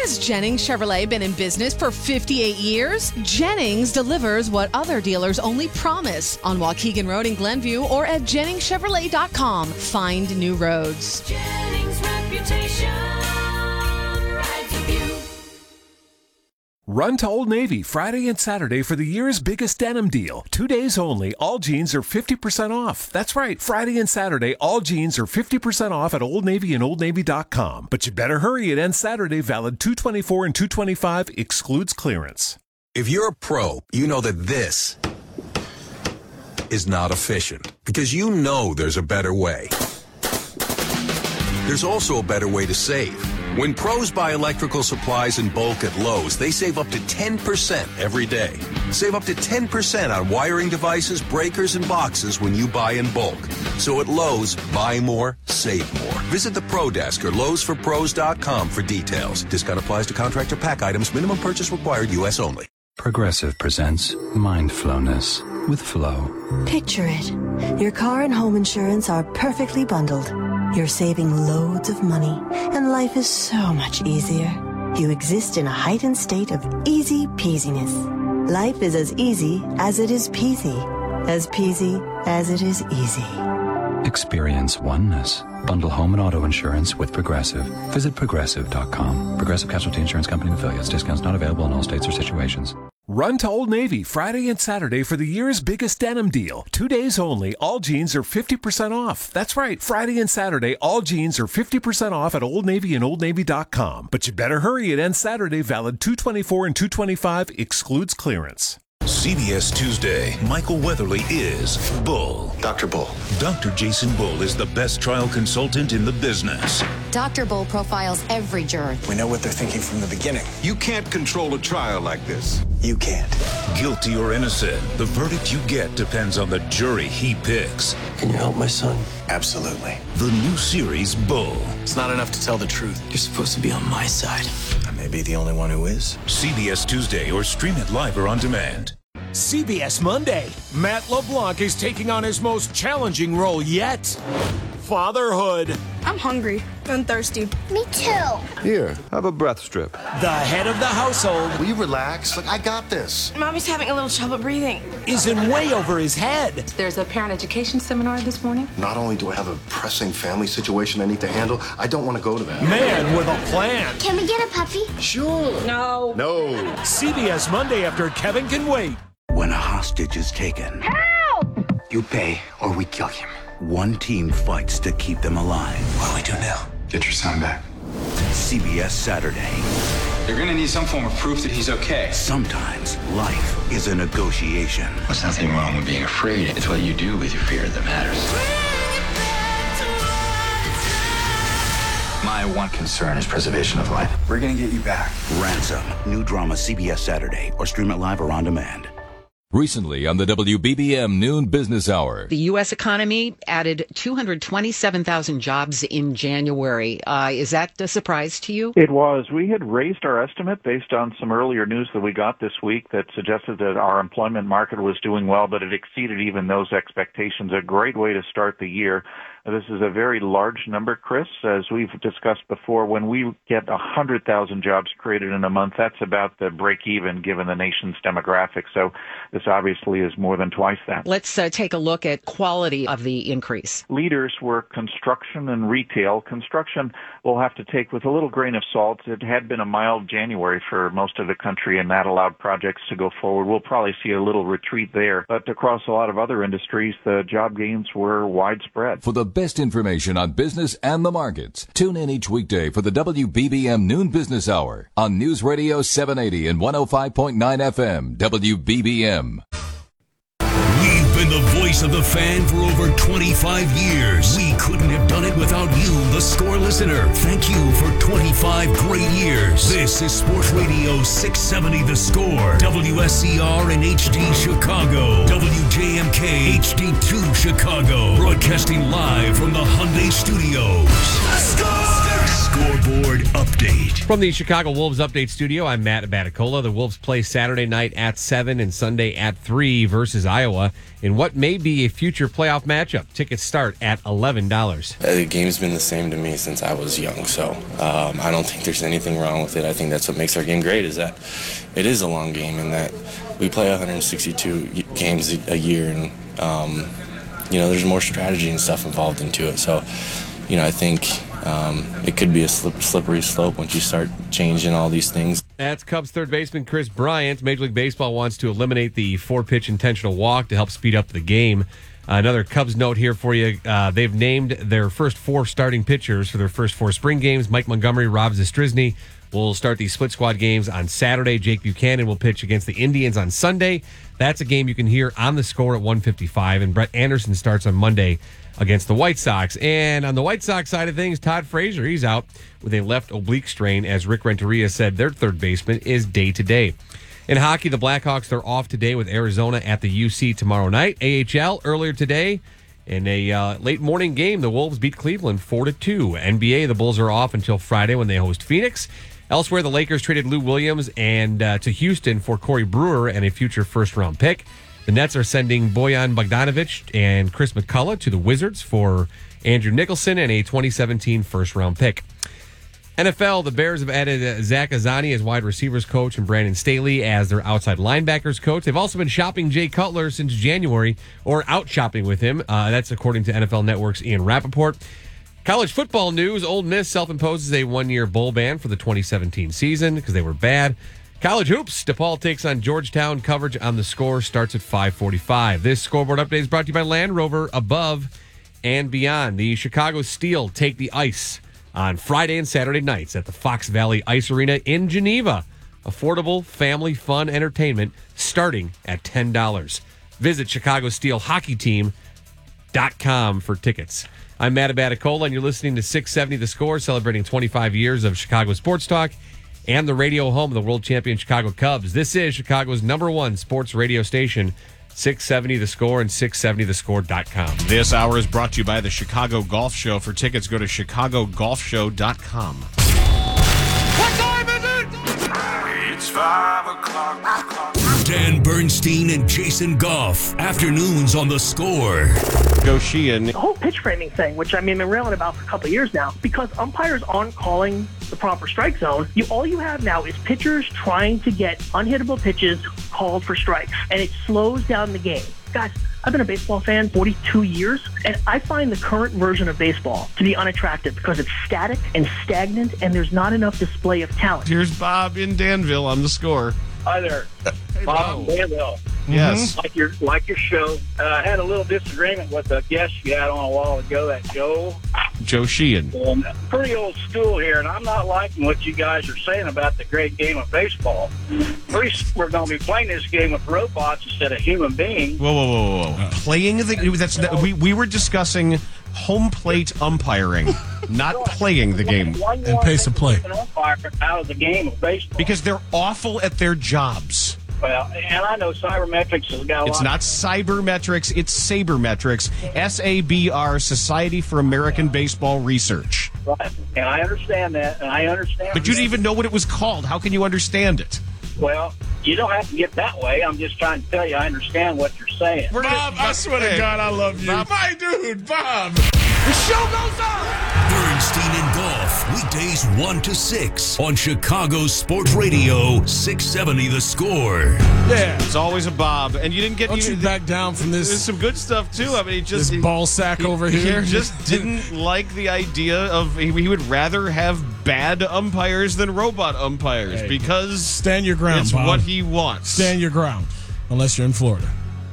Has Jennings Chevrolet been in business for 58 years? Jennings delivers what other dealers only promise on Waukegan Road in Glenview or at JenningsChevrolet.com. Find new roads. Jennings' reputation rides with you. Run to Old Navy Friday and Saturday for the year's biggest denim deal. 2 days only, all jeans are 50% off. That's right, Friday and Saturday, all jeans are 50% off at Old Navy and OldNavy.com. But you better hurry, it ends Saturday, valid 2/24 and 2/25, excludes clearance. If you're a pro, you know that this is not efficient because you know there's a better way. There's also a better way to save. When pros buy electrical supplies in bulk at Lowe's, they save up to 10% every day. Save up to 10% on wiring devices, breakers, and boxes when you buy in bulk. So at Lowe's, buy more, save more. Visit the Pro Desk or Lowe'sForPros.com for details. Discount applies to contractor pack items. Minimum purchase required. U.S. only. Progressive presents Mindfulness with Flow. Picture it. Your car and home insurance are perfectly bundled. You're saving loads of money, and life is so much easier. You exist in a heightened state of easy peasiness. Life is as easy as it is peasy as it is easy. Experience oneness. Bundle home and auto insurance with Progressive. Visit Progressive.com. Progressive Casualty Insurance Company and affiliates. Discounts not available in all states or situations. Run to Old Navy Friday and Saturday for the year's biggest denim deal. 2 days only, all jeans are 50% off. That's right, Friday and Saturday, all jeans are 50% off at Old Navy and OldNavy.com. But you better hurry, it ends Saturday, valid 2/24 and 2/25, excludes clearance. CBS Tuesday, Michael Weatherly is Bull. Dr. Bull. Dr. Jason Bull is the best trial consultant in the business. Dr. Bull profiles every juror. We know what they're thinking from the beginning. You can't control a trial like this. You can't. Guilty or innocent, the verdict you get depends on the jury he picks. Can you help my son? Absolutely. The new series, Bull. It's not enough to tell the truth. You're supposed to be on my side. I may be the only one who is. CBS Tuesday or stream it live or on demand. CBS Monday. Matt LeBlanc is taking on his most challenging role yet. Fatherhood. I'm hungry and thirsty. Me too. Here, have a breath strip. The head of the household. Will you relax? Look, I got this. Mommy's having a little trouble breathing. Is in way over his head. There's a parent education seminar this morning. Not only do I have a pressing family situation I need to handle, I don't want to go to that. Man with a plan. Can we get a puppy? Sure. No. No. CBS Monday after Kevin Can Wait. When a hostage is taken, Help! you pay or we kill him. One team fights to keep them alive. What do we do now? Get your son back. CBS Saturday. You're gonna need some form of proof that he's okay. Sometimes life is a negotiation. There's nothing wrong with being afraid. It's what you do with your fear that matters. My one concern is preservation of life. We're gonna get you back. Ransom. New drama CBS Saturday or stream it live or on demand. Recently on the WBBM Noon Business Hour. The U.S. economy added 227,000 jobs in January. Is that a surprise to you? It was. We had raised our estimate based on some earlier news that we got this week that suggested that our employment market was doing well, but it exceeded even those expectations. A great way to start the year. This is a very large number, Chris. As we've discussed before, when we get 100,000 jobs created in a month, that's about the break-even given the nation's demographics. So this obviously is more than twice that. Let's take a look at quality of the increase. Leaders were construction and retail. Construction we'll have to take with a little grain of salt. It had been a mild January for most of the country, and that allowed projects to go forward. We'll probably see a little retreat there. But across a lot of other industries, the job gains were widespread. For the best information on business and the markets, tune in each weekday for the WBBM Noon Business Hour on News Radio 780 and 105.9 FM, WBBM. We've been the voice of the fan for over 25 years. We couldn't have done it without you, the Score listener. Thank you for 25 great years. This is Sports Radio 670 The Score, WSCR and HD Chicago, WJMK HD2 Chicago, broadcasting live from the Hyundai Studios. Scoreboard update. From the Chicago Wolves Update Studio, I'm Matt Abaticola. The Wolves play Saturday night at 7 and Sunday at 3 versus Iowa in what may be a future playoff matchup. Tickets start at $11. The game's been the same to me since I was young, so I don't think there's anything wrong with it. I think that's what makes our game great, is that it is a long game and that we play 162 games a year, and there's more strategy and stuff involved into it. So, I think it could be a slippery slope once you start changing all these things. That's Cubs third baseman Chris Bryant. Major League Baseball wants to eliminate the 4-pitch intentional walk to help speed up the game. Another Cubs note here for you. They've named their first 4 starting pitchers for their first 4 spring games. Mike Montgomery, Rob Zastryzny will start the split squad games on Saturday. Jake Buchanan will pitch against the Indians on Sunday. That's a game you can hear on The Score at 1:55. And Brett Anderson starts on Monday against the White Sox. And on the White Sox side of things, Todd Frazier, he's out with a left oblique strain. As Rick Renteria said, their third baseman is day-to-day. In hockey, the Blackhawks, they're off today with Arizona at the UC tomorrow night. AHL, earlier today, in a late morning game, the Wolves beat Cleveland 4-2. NBA, the Bulls are off until Friday when they host Phoenix. Elsewhere, the Lakers traded Lou Williams and to Houston for Corey Brewer and a future first-round pick. The Nets are sending Bojan Bogdanovic and Chris McCullough to the Wizards for Andrew Nicholson and a 2017 first-round pick. NFL, the Bears have added Zach Azzani as wide receivers coach and Brandon Staley as their outside linebackers coach. They've also been shopping Jay Cutler since January, or out shopping with him. That's according to NFL Network's Ian Rappaport. College football news, Ole Miss self-imposes a 1-year bowl ban for the 2017 season because they were bad. College hoops, DePaul takes on Georgetown. Coverage on The Score starts at 5:45. This scoreboard update is brought to you by Land Rover, above and beyond. The Chicago Steel take the ice on Friday and Saturday nights at the Fox Valley Ice Arena in Geneva. Affordable family fun entertainment starting at $10. Visit ChicagoSteelHockeyTeam.com for tickets. I'm Matt Abaticola, and you're listening to 670 The Score, celebrating 25 years of Chicago sports talk and the radio home of the world champion Chicago Cubs. This is Chicago's #1 sports radio station, 670 The Score and 670thescore.com. This hour is brought to you by the Chicago Golf Show. For tickets, go to chicagogolfshow.com. What time is it? It's 5 o'clock. Dan Bernstein and Jason Goff. Afternoons on The Score. Go Sheehan. The whole pitch framing thing, which I've been railing about for a couple of years now, because umpires aren't calling the proper strike zone. All you have now is pitchers trying to get unhittable pitches called for strikes, and it slows down the game. Guys, I've been a baseball fan 42 years, and I find the current version of baseball to be unattractive because it's static and stagnant, and there's not enough display of talent. Here's Bob in Danville on The Score. Hi there. Hey, Bob Danville. Yes. Like your show. I had a little disagreement with the guest you had on a while ago, that Joe Sheehan. And pretty old school here, and I'm not liking what you guys are saying about the great game of baseball. Pretty soon we're going to be playing this game with robots instead of human beings. Whoa. Playing we were discussing home plate umpiring, not playing the game. And pace of play. An umpire out of the game of baseball. Because they're awful at their jobs. Well, and I know Cybermetrics has got a lot. It's not Cybermetrics, it's Sabermetrics. SABR, Society for American Baseball Research. Right, and I understand that, But you didn't even know what it was called. How can you understand it? Well, you don't have to get that way. I'm just trying to tell you I understand what you're saying. Bob, I swear to God, I love you. Bob. My dude, Bob. The show goes on. Bernstein and Golf, weekdays 1 to 6 on Chicago Sports Radio 670 The Score. Yeah, it's always a Bob, and you didn't get. Don't you back down from this? There's some good stuff too. I mean, this ball sack over here. He just didn't like the idea of. He would rather have bad umpires than robot umpires because stand your ground. It's Bob. what he wants. Stand your ground, unless you're in Florida.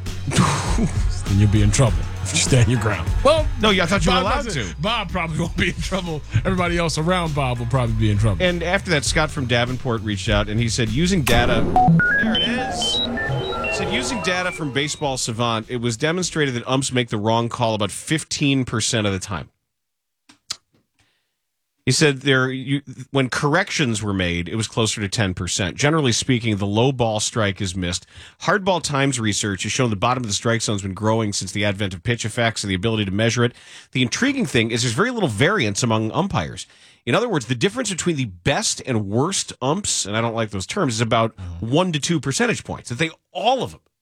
Then you'll be in trouble if you stand your ground. Well, no, I thought you were allowed to. Bob probably won't be in trouble. Everybody else around Bob will probably be in trouble. And after that, Scott from Davenport reached out and he said, using data. There it is. He said, using data from Baseball Savant, it was demonstrated that umps make the wrong call about 15% of the time. He said when corrections were made, it was closer to 10%. Generally speaking, the low ball strike is missed. Hardball Times research has shown the bottom of the strike zone has been growing since the advent of pitch effects and the ability to measure it. The intriguing thing is there's very little variance among umpires. In other words, the difference between the best and worst umps, and I don't like those terms, is about 1 to 2 percentage points. That all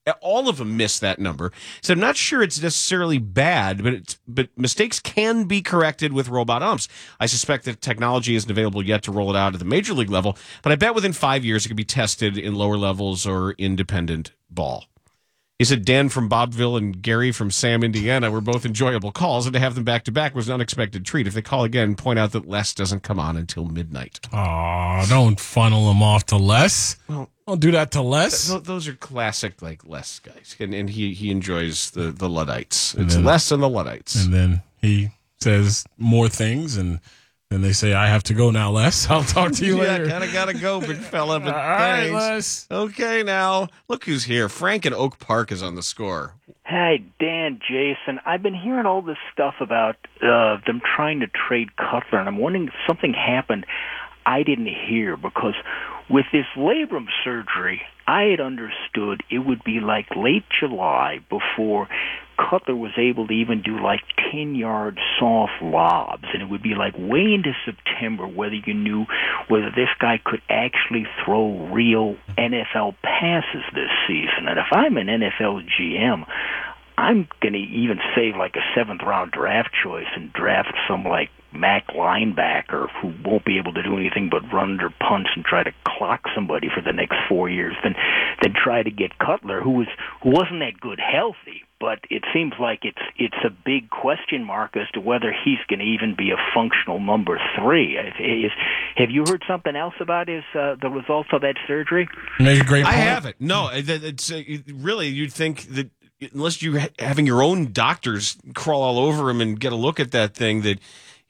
of them miss that number. So I'm not sure it's necessarily bad, but mistakes can be corrected with robot umps. I suspect that technology isn't available yet to roll it out at the major league level, but I bet within 5 years it could be tested in lower levels or independent ball. He said Dan from Bobville and Gary from Sam, Indiana were both enjoyable calls, and to have them back-to-back was an unexpected treat. If they call again, point out that Les doesn't come on until midnight. Aw, don't funnel them off to Les. Well, don't do that to Les. Those are classic, Les guys, and he enjoys the Luddites. It's Les and the Luddites. And then he says more things, and then they say, I have to go now, Les. I'll talk to you later. Yeah, kind of got to go, big fella, but all right, thanks. Les. Okay, now, look who's here. Frank in Oak Park is on the score. Hey, Dan, Jason, I've been hearing all this stuff about them trying to trade Cutler, and I'm wondering if something happened I didn't hear, because with this labrum surgery, I had understood it would be like late July before Cutler was able to even do like 10-yard soft lobs, and it would be like way into September whether you knew whether this guy could actually throw real NFL passes this season. And if I'm an NFL GM, I'm going to even save like a 7th-round draft choice and draft some like Mac linebacker who won't be able to do anything but run under punts and try to clock somebody for the next 4 years than try to get Cutler, who wasn't that good healthy. But it seems like it's a big question mark as to whether he's going to even be a functional number 3. Have you heard something else about the results of that surgery? Make a great point. I haven't. No, it's really, you'd think that unless you're having your own doctors crawl all over him and get a look at that thing, that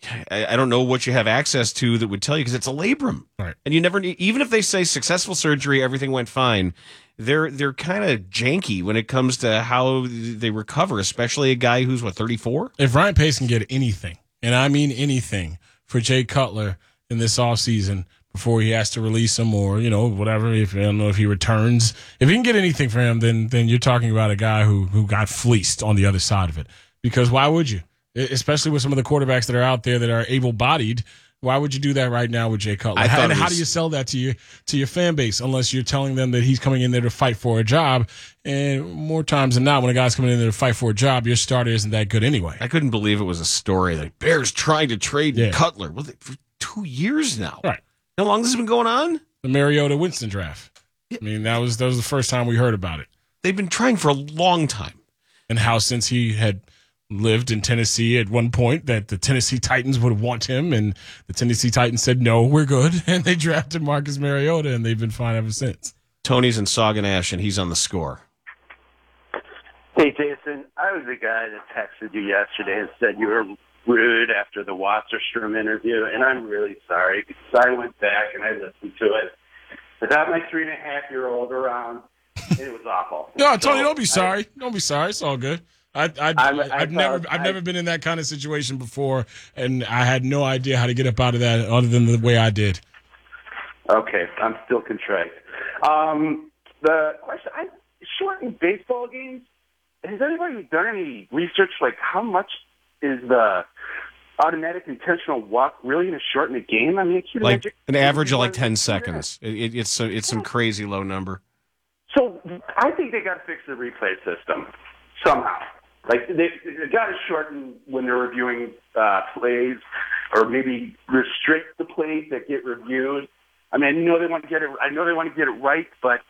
I don't know what you have access to that would tell you, because it's a labrum. Right. And you never, even if they say successful surgery, everything went fine, they're kind of janky when it comes to how they recover, especially a guy who's, 34? If Ryan Pace can get anything, and I mean anything, for Jay Cutler in this offseason before he has to release him or, whatever, I don't know if he returns. If he can get anything for him, then you're talking about a guy who got fleeced on the other side of it. Because why would you? Especially with some of the quarterbacks that are out there that are able-bodied. Why would you do that right now with Jay Cutler? And how do you sell that to your fan base unless you're telling them that he's coming in there to fight for a job? And more times than not, when a guy's coming in there to fight for a job, your starter isn't that good anyway. I couldn't believe it was a story that Bears trying to trade Cutler for 2 years now. Right. How long has this been going on? The Mariota Winston draft. I mean, that was the first time we heard about it. They've been trying for a long time. And how since he had lived in Tennessee at one point that the Tennessee Titans would want him, and the Tennessee Titans said, no, we're good. And they drafted Marcus Mariota, and they've been fine ever since. Tony's in Sauganash, and he's on the score. Hey, Jason, I was the guy that texted you yesterday and said you were rude after the Wasserstrom interview, and I'm really sorry because I went back and I listened to it. I got my 3.5-year-old around, and it was awful. No, Tony, don't be sorry. Don't be sorry. It's all good. I've never been in that kind of situation before, and I had no idea how to get up out of that other than the way I did. Okay, I'm still contrite. The question, shortened baseball games, has anybody done any research, like how much is the automatic intentional walk really going to shorten the game? I mean, like an average of like 10 seconds. It's some crazy low number. So I think they got to fix the replay system somehow. Like they got to shorten when they're reviewing plays, or maybe restrict the plays that get reviewed. I mean, I know they want to get it right, but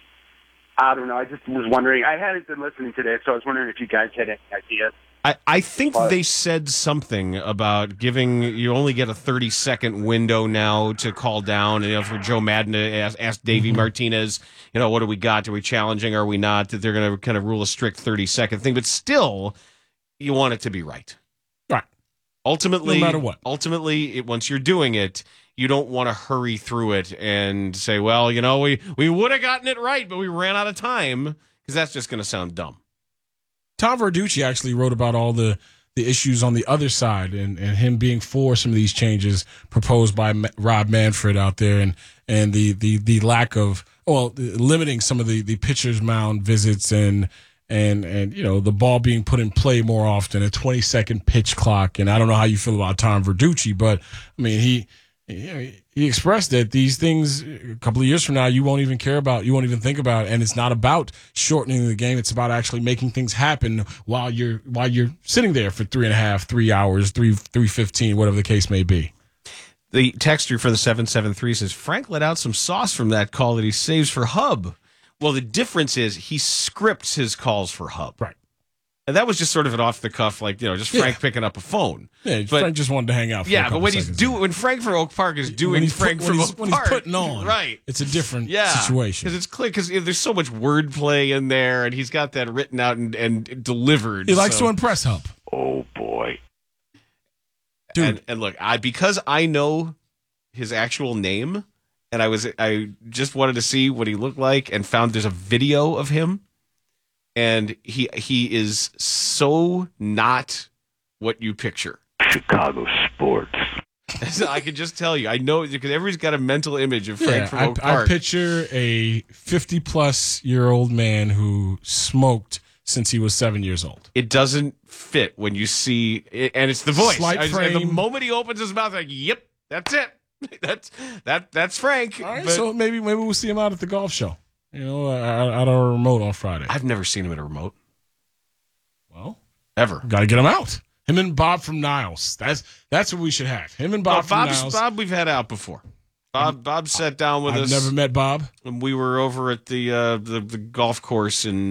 I don't know. I just was wondering. I hadn't been listening today, so I was wondering if you guys had any ideas. I think they said something about you only get a 30-second window now to call down. And for Joe Madden to ask Davey Martinez, what do we got? Are we challenging? Are we not? That they're going to kind of rule a strict 30-second thing. But still, you want it to be right. Right. Ultimately, no matter what. Ultimately, once you're doing it, you don't want to hurry through it and say, well, we would have gotten it right, but we ran out of time, because that's just going to sound dumb. Tom Verducci actually wrote about all the issues on the other side, and him being for some of these changes proposed by Rob Manfred out there, and the lack of limiting some of the pitcher's mound visits and the ball being put in play more often, a 20-second pitch clock. And I don't know how you feel about Tom Verducci, but I mean he expressed that these things a couple of years from now you won't even care about, you won't even think about, and it's not about shortening the game. It's about actually making things happen while you're sitting there for 3 hours, 3:15, whatever the case may be. The texter for the 773 says Frank let out some sauce from that call that he saves for Hub. Well, the difference is he scripts his calls for Hub. Right. And that was just sort of an off the cuff, like, just Frank picking up a phone. Yeah, Frank just wanted to hang out. But when Frank from Oak Park is doing Frank from Oak Park, when he's putting on, right, it's a different situation. Because it's clear, because there's so much wordplay in there, and he's got that written out and delivered. He likes to impress Hub. Oh boy, dude! And look, because I know his actual name, and I just wanted to see what he looked like, and found there's a video of him. And he is so not what you picture. Chicago sports. I can just tell you. I know because everybody's got a mental image of Frank from Oak Park. I picture a 50-plus-year-old man who smoked since he was 7 years old. It doesn't fit when you see it, and it's the voice. Frame. The moment he opens his mouth, like, yep, that's it. That's Frank. All right, so maybe we'll see him out at the golf show. Out of a remote on Friday. I've never seen him at a remote. Well, ever. Got to get him out. Him and Bob from Niles. That's what we should have. Him and Bob from Niles. Bob we've had out before. Bob sat down with us. I've never met Bob. And we were over at the golf course in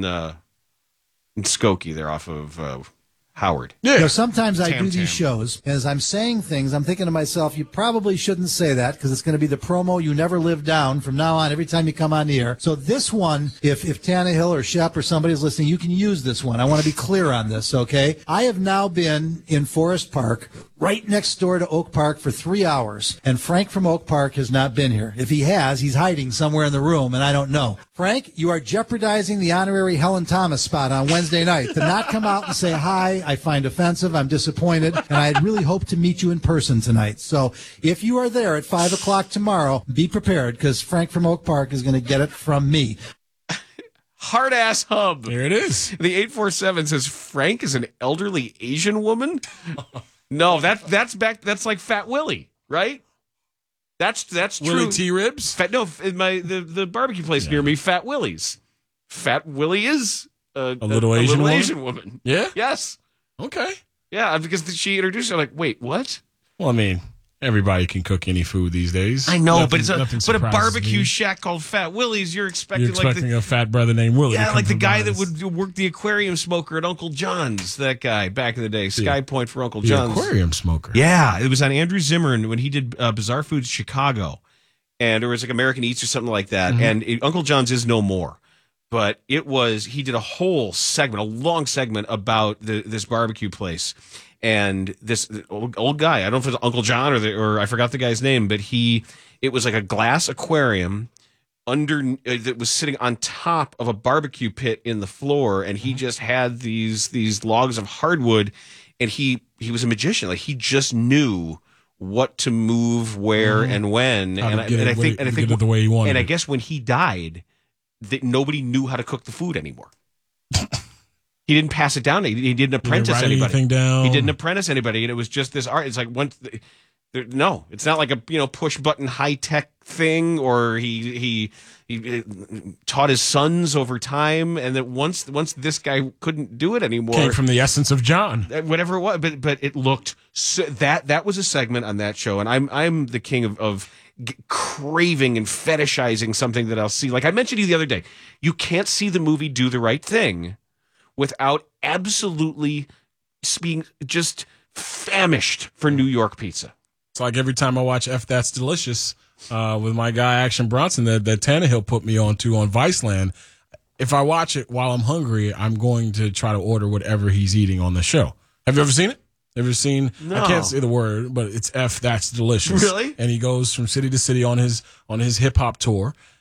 Skokie there off of Howard. Yeah. Sometimes I do these shows, as I'm saying things, I'm thinking to myself, you probably shouldn't say that because it's going to be the promo you never live down from now on every time you come on the air. So this one, if Tannehill or Shep or somebody's listening, you can use this one. I want to be clear on this, okay? I have now been in Forest Park, right next door to Oak Park for 3 hours, and Frank from Oak Park has not been here. If he has, he's hiding somewhere in the room, and I don't know. Frank, you are jeopardizing the honorary Helen Thomas spot on Wednesday night. To not come out and say hi, I find offensive. I'm disappointed, and I really hope to meet you in person tonight. So if you are there at 5 o'clock tomorrow, be prepared, because Frank from Oak Park is going to get it from me. Hard ass Hub. There it is. The 847 says Frank is an elderly Asian woman. No, that's like Fat Willie, right? That's true. Willie T Ribs? The barbecue place near me, Fat Willie's. Fat Willie is a little Asian woman. Yeah? Yes. Okay. Yeah, because she introduced her like, wait, what? Well, I mean, everybody can cook any food these days. I know, Nothing but a barbecue me. shack called Fat Willie's, you're expecting a fat brother named Willie. Yeah, like the guy that would work the aquarium smoker at Uncle John's. That guy back in the day, Sky Point for Uncle John's. The aquarium smoker. Yeah, it was on Andrew Zimmern when he did Bizarre Foods Chicago, and it was like American Eats or something like that. Mm-hmm. And Uncle John's is no more, but he did a whole segment, a long segment about this barbecue place. And this old guy, I don't know if it was Uncle John or I forgot the guy's name, but it was like a glass aquarium that was sitting on top of a barbecue pit in the floor, and he just had these logs of hardwood, and he was a magician. Like, he just knew what to move where and when, and I think the way he wanted. And I guess when he died, that nobody knew how to cook the food anymore. He didn't pass it down. He didn't apprentice anybody. Down. He didn't apprentice anybody, and it was just this art. It's like no, it's not like a push button high tech thing, or he taught his sons over time, and that once this guy couldn't do it anymore, came from the essence of John, whatever it was. But it looked that was a segment on that show, and I'm the king of craving and fetishizing something that I'll see. Like I mentioned to you the other day, you can't see the movie Do the Right Thing without absolutely being just famished for New York pizza. It's like every time I watch F That's Delicious with my guy Action Bronson that Tannehill put me on Viceland. If I watch it while I'm hungry, I'm going to try to order whatever he's eating on the show. Have you ever seen it? Ever seen? No. I can't say the word, but it's F That's Delicious. Really? And he goes from city to city on his hip hop tour.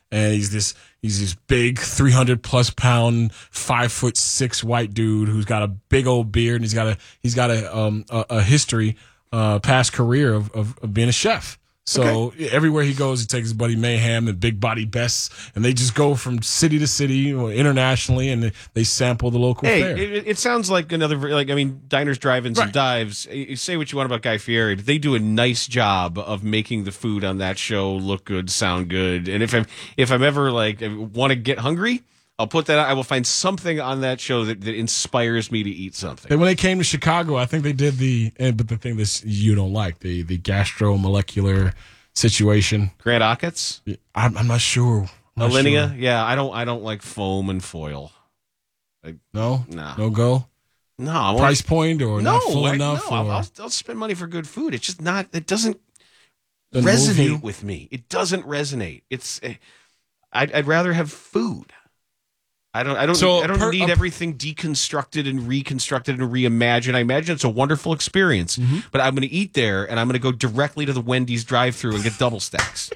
and he's this big 300+ pound 5'6" white dude who's got a big old beard, and he's got a history, past career of being a chef. So everywhere he goes, he takes his buddy Mayhem and Big Body Bess, and they just go from city to city or internationally, and they sample the local fare. It sounds like diners, drive-ins, and dives. You say what you want about Guy Fieri, but they do a nice job of making the food on that show look good, sound good. And if I'm ever want to get hungry, I'll put that out. I will find something on that show that inspires me to eat something. And when they came to Chicago, I think they did but the thing that you don't like, the gastromolecular situation. Grant Achatz? I'm not sure. Alinea? Sure. Yeah, I don't like foam and foil. No go? No. Price point or not full enough? No, I'll spend money for good food. It's just not, it doesn't resonate with me. It doesn't resonate. I'd rather have food. I don't need everything deconstructed and reconstructed and reimagined. I imagine it's a wonderful experience, but I'm going to eat there, and I'm going to go directly to the Wendy's drive-thru and get double stacks.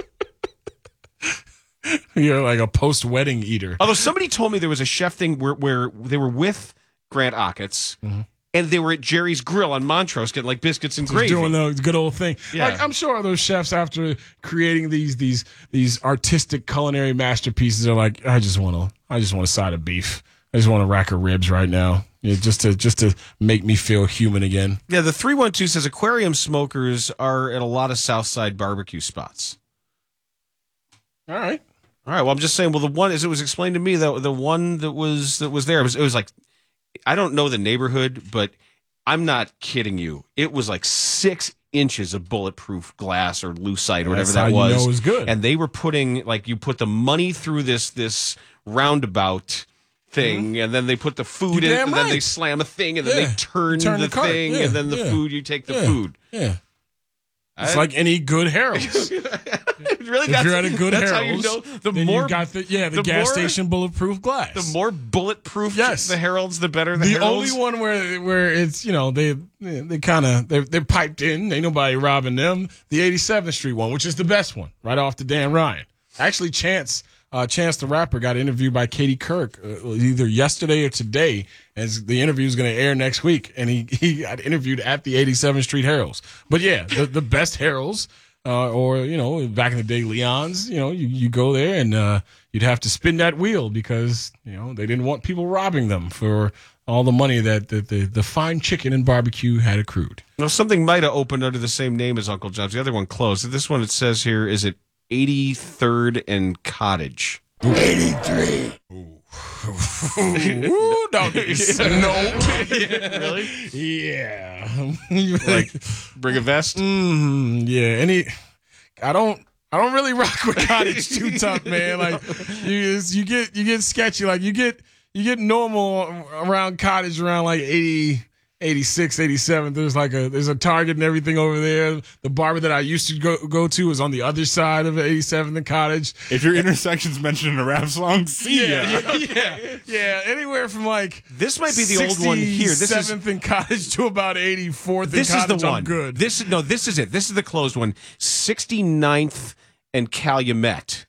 You're like a post-wedding eater. Although somebody told me there was a chef thing where they were with Grant Achatz, and they were at Jerry's Grill on Montrose getting biscuits and gravy. Doing the good old thing. Yeah. I'm sure those chefs, after creating these artistic culinary masterpieces, are like, I just want a side of beef. I just want a rack of ribs right now, just to make me feel human again. Yeah, the 312 says aquarium smokers are at a lot of Southside barbecue spots. All right. Well, I'm just saying. Well, the one, as it was explained to me, the one that was there, it was like, I don't know the neighborhood, but I'm not kidding you. It was like 6 inches of bulletproof glass or lucite or whatever that was. It was good. And they were putting, you put the money through this roundabout thing, and then they put the food in, and then they slam a thing, and then they turn the thing, and then the food, you take the food. Yeah. It's like any good Harold's. Really, if you're at a good that's Harold's, how you know, the then more you got the gas station bulletproof glass. The more bulletproof the Harold's, the better the Harold's. Only one where it's they kind of they're piped in. Ain't nobody robbing them. The 87th Street one, which is the best one, right off the Dan Ryan. Actually, Chance the Rapper got interviewed by Katie Kirk either yesterday or today, as the interview is going to air next week, and he got interviewed at the 87th Street Harold's. But yeah, the best Harold's, or back in the day, Leon's. You go there and you'd have to spin that wheel because they didn't want people robbing them for all the money that the fine chicken and barbecue had accrued. Now, something might have opened under the same name as Uncle John's. The other one closed. This one, it says here, is it 83rd and Cottage? 83. Ooh, doggies. No. Really? Yeah. Bring a vest? Yeah. I don't really rock with Cottage too tough, man. You get sketchy. You get normal around Cottage around 80. 86, 87. There's a Target and everything over there. The barber that I used to go to is on the other side of 87th and Cottage. If your intersection's mentioned in a rap song, see ya. Yeah. Anywhere from this might be the old one here. This is 7th and Cottage to about 84th and Cottage. This is the one. I'm good. This is it. This is the closed one. 69th and Calumet.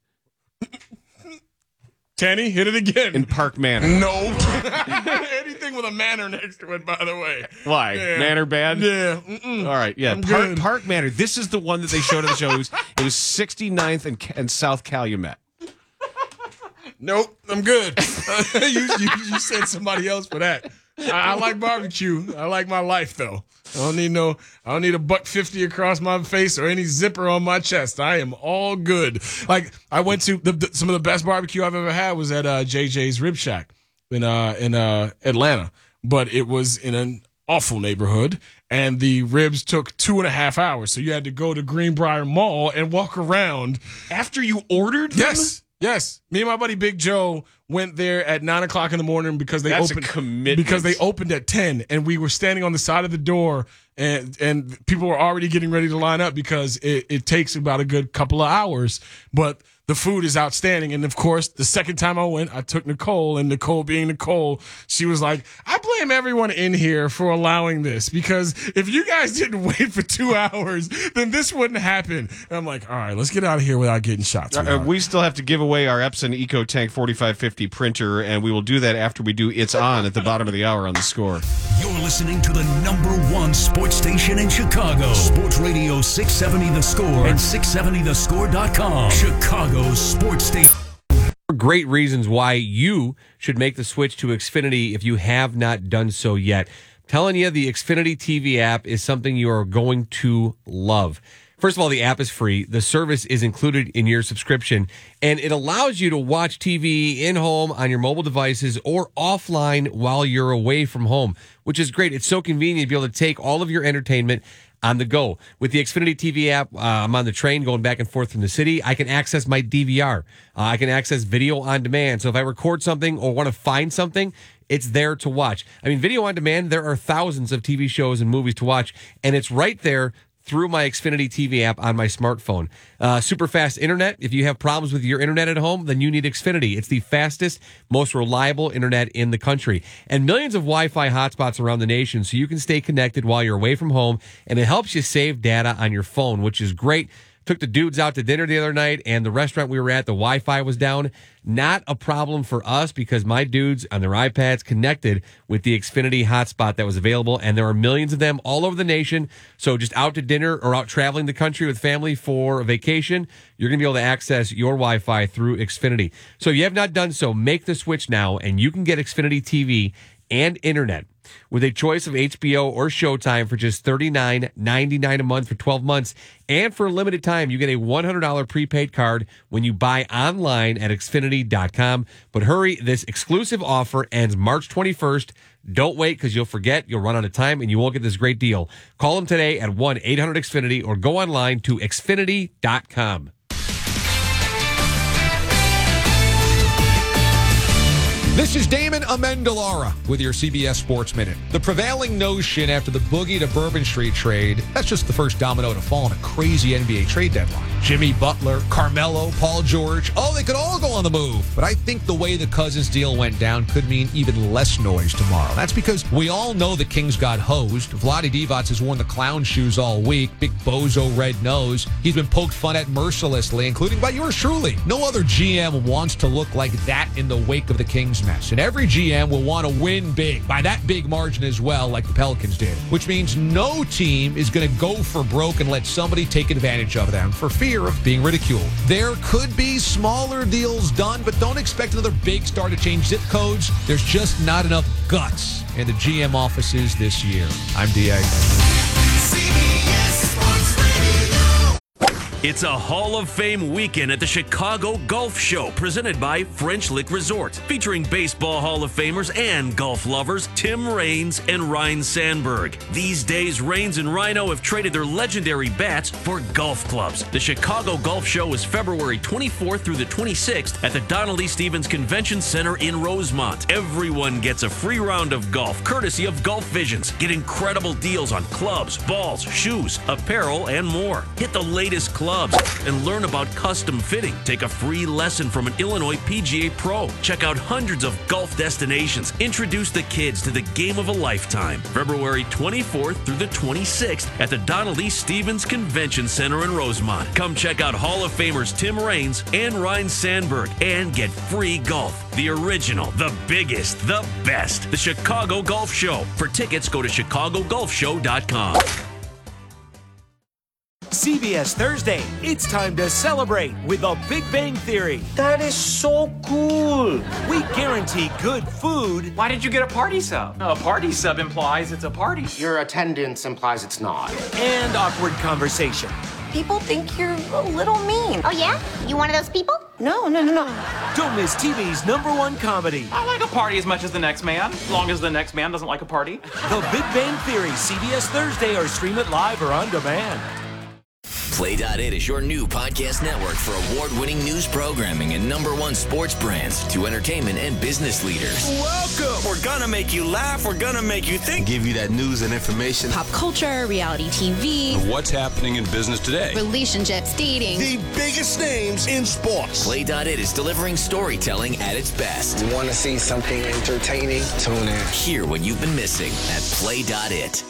Kenny, hit it again. In Park Manor. No. Anything with a manor next to it, by the way. Why? Yeah. Manor bad? Yeah. All right. Yeah. Park Manor. This is the one that they showed at the show. It was 69th and South Calumet. Nope. I'm good. You said somebody else for that. I like barbecue. I like my life, though. I don't need a $1.50 across my face or any zipper on my chest. I am all good. I went to some of the best barbecue I've ever had was at JJ's Rib Shack in Atlanta, but it was in an awful neighborhood, and the ribs took 2.5 hours. So you had to go to Greenbrier Mall and walk around after you ordered them? Yes. Me and my buddy Big Joe went there at 9 o'clock in the morning because they That's opened a commitment. because they opened at 10, and we were standing on the side of the door, and people were already getting ready to line up because it takes about a good couple of hours, but the food is outstanding. And of course, the second time I went, I took Nicole, and Nicole being Nicole, she was like, I blame everyone in here for allowing this, because if you guys didn't wait for 2 hours, then this wouldn't happen. And I'm like, all right, let's get out of here without getting shot. We still have to give away our Epson EcoTank 4550 printer, and we will do that after we do It's On at the bottom of the hour on The Score. You're listening to the #1 sports station in Chicago. Sports Radio 670 The Score and 670thescore.com. Chicago's sports station. Great reasons why you should make the switch to Xfinity if you have not done so yet. I'm telling you, the Xfinity TV app is something you are going to love. First of all, the app is free. The service is included in your subscription, and it allows you to watch TV in-home on your mobile devices or offline while you're away from home, which is great. It's so convenient to be able to take all of your entertainment on the go. With the Xfinity TV app, I'm on the train going back and forth from the city. I can access my DVR. I can access video on demand. So if I record something or want to find something, it's there to watch. I mean, video on demand, there are thousands of TV shows and movies to watch, and it's right there through my Xfinity TV app on my smartphone. Super fast internet. If you have problems with your internet at home, then you need Xfinity. It's the fastest, most reliable internet in the country. And millions of Wi-Fi hotspots around the nation, so you can stay connected while you're away from home, and it helps you save data on your phone, which is great. Took the dudes out to dinner the other night, and the restaurant we were at, the Wi-Fi was down. Not a problem for us because my dudes on their iPads connected with the Xfinity hotspot that was available, and there are millions of them all over the nation. So just out to dinner or out traveling the country with family for a vacation, you're going to be able to access your Wi-Fi through Xfinity. So if you have not done so, make the switch now, and you can get Xfinity TV and internet with a choice of HBO or Showtime for just $39.99 a month for 12 months. And for a limited time, you get a $100 prepaid card when you buy online at Xfinity.com. But hurry, this exclusive offer ends March 21st. Don't wait, because you'll forget, you'll run out of time, and you won't get this great deal. Call them today at 1-800-XFINITY or go online to Xfinity.com. This is Damon Amendolara with your CBS Sports Minute. The prevailing notion after the Boogie to Bourbon Street trade, that's just the first domino to fall in a crazy NBA trade deadline. Jimmy Butler, Carmelo, Paul George, they could all go on the move. But I think the way the Cousins deal went down could mean even less noise tomorrow. That's because we all know the Kings got hosed. Vlade Divac has worn the clown shoes all week. Big bozo red nose. He's been poked fun at mercilessly, including by yours truly. No other GM wants to look like that in the wake of the Kings mess. And every GM will want to win big, by that big margin as well, like the Pelicans did. Which means no team is going to go for broke and let somebody take advantage of them for fear of being ridiculed. There could be smaller deals done, but don't expect another big star to change zip codes. There's just not enough guts in the GM offices this year. I'm D.A. It's a Hall of Fame weekend at the Chicago Golf Show, presented by French Lick Resort, featuring Baseball Hall of Famers and golf lovers Tim Raines and Ryne Sandberg. These days, Raines and Rhino have traded their legendary bats for golf clubs. The Chicago Golf Show is February 24th through the 26th at the Donald E. Stephens Convention Center in Rosemont. Everyone gets a free round of golf, courtesy of Golf Visions. Get incredible deals on clubs, balls, shoes, apparel, and more. Hit the latest clubs and learn about custom fitting. Take a free lesson from an Illinois PGA pro. Check out hundreds of golf destinations. Introduce the kids to the game of a lifetime. February 24th through the 26th at the Donald E. Stephens Convention Center in Rosemont. Come check out Hall of Famers Tim Raines and Ryne Sandberg and get free golf. The original, the biggest, the best. The Chicago Golf Show. For tickets, go to ChicagoGolfShow.com. CBS Thursday, it's time to celebrate with The Big Bang Theory. That is so cool. We guarantee good food. Why did you get a party sub? A party sub implies it's a party. Your attendance implies it's not. And awkward conversation. People think you're a little mean. Oh, yeah? You one of those people? No. Don't miss TV's #1 comedy. I like a party as much as the next man, as long as the next man doesn't like a party. The Big Bang Theory, CBS Thursday, or stream it live or on demand. Play.it is your new podcast network for award-winning news programming and #1 sports brands to entertainment and business leaders. Welcome. We're gonna make you laugh. We're gonna make you think. Give you that news and information. Pop culture, reality TV. What's happening in business today? Relationships, dating. The biggest names in sports. Play.it is delivering storytelling at its best. Want to see something entertaining? Tune in. Hear what you've been missing at Play.it.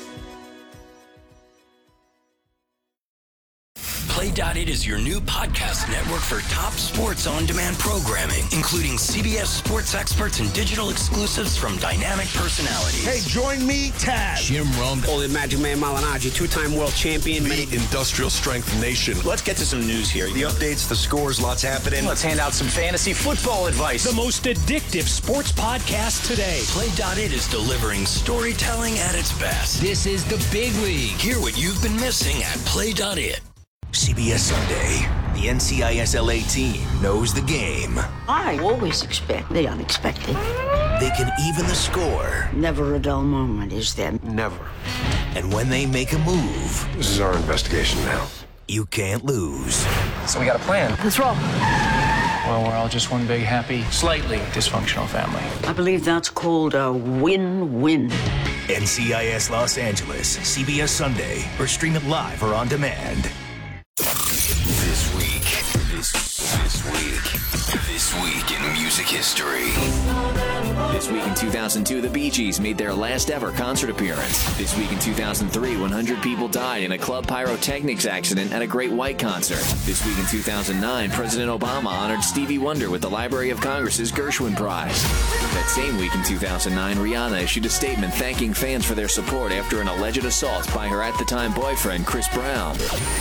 Play.it is your new podcast network for top sports on-demand programming, including CBS sports experts and digital exclusives from dynamic personalities. Hey, join me, Taz. Jim Rome. Holy Magic Man Malignaggi, two-time world champion. The Industrial Strength Nation. Let's get to some news here. The updates, the scores, lots happening. Let's hand out some fantasy football advice. The most addictive sports podcast today. Play.it is delivering storytelling at its best. This is the big league. Hear what you've been missing at Play.it. CBS Sunday. The NCISLA team knows the game. I always expect the unexpected. They can even the score. Never a dull moment, is there? Never. And when they make a move, This is our investigation now. you can't lose. So we got a plan. Let's roll. Well, we're all just one big, happy, slightly dysfunctional family. I believe that's called a win-win. NCIS Los Angeles, CBS Sunday, or stream it live or on demand. This week in music history. This week in 2002, the Bee Gees made their last ever concert appearance. This week in 2003, 100 people died in a club pyrotechnics accident at a Great White concert. This week in 2009, President Obama honored Stevie Wonder with the Library of Congress's Gershwin Prize. That same week in 2009, Rihanna issued a statement thanking fans for their support after an alleged assault by her at-the-time boyfriend, Chris Brown.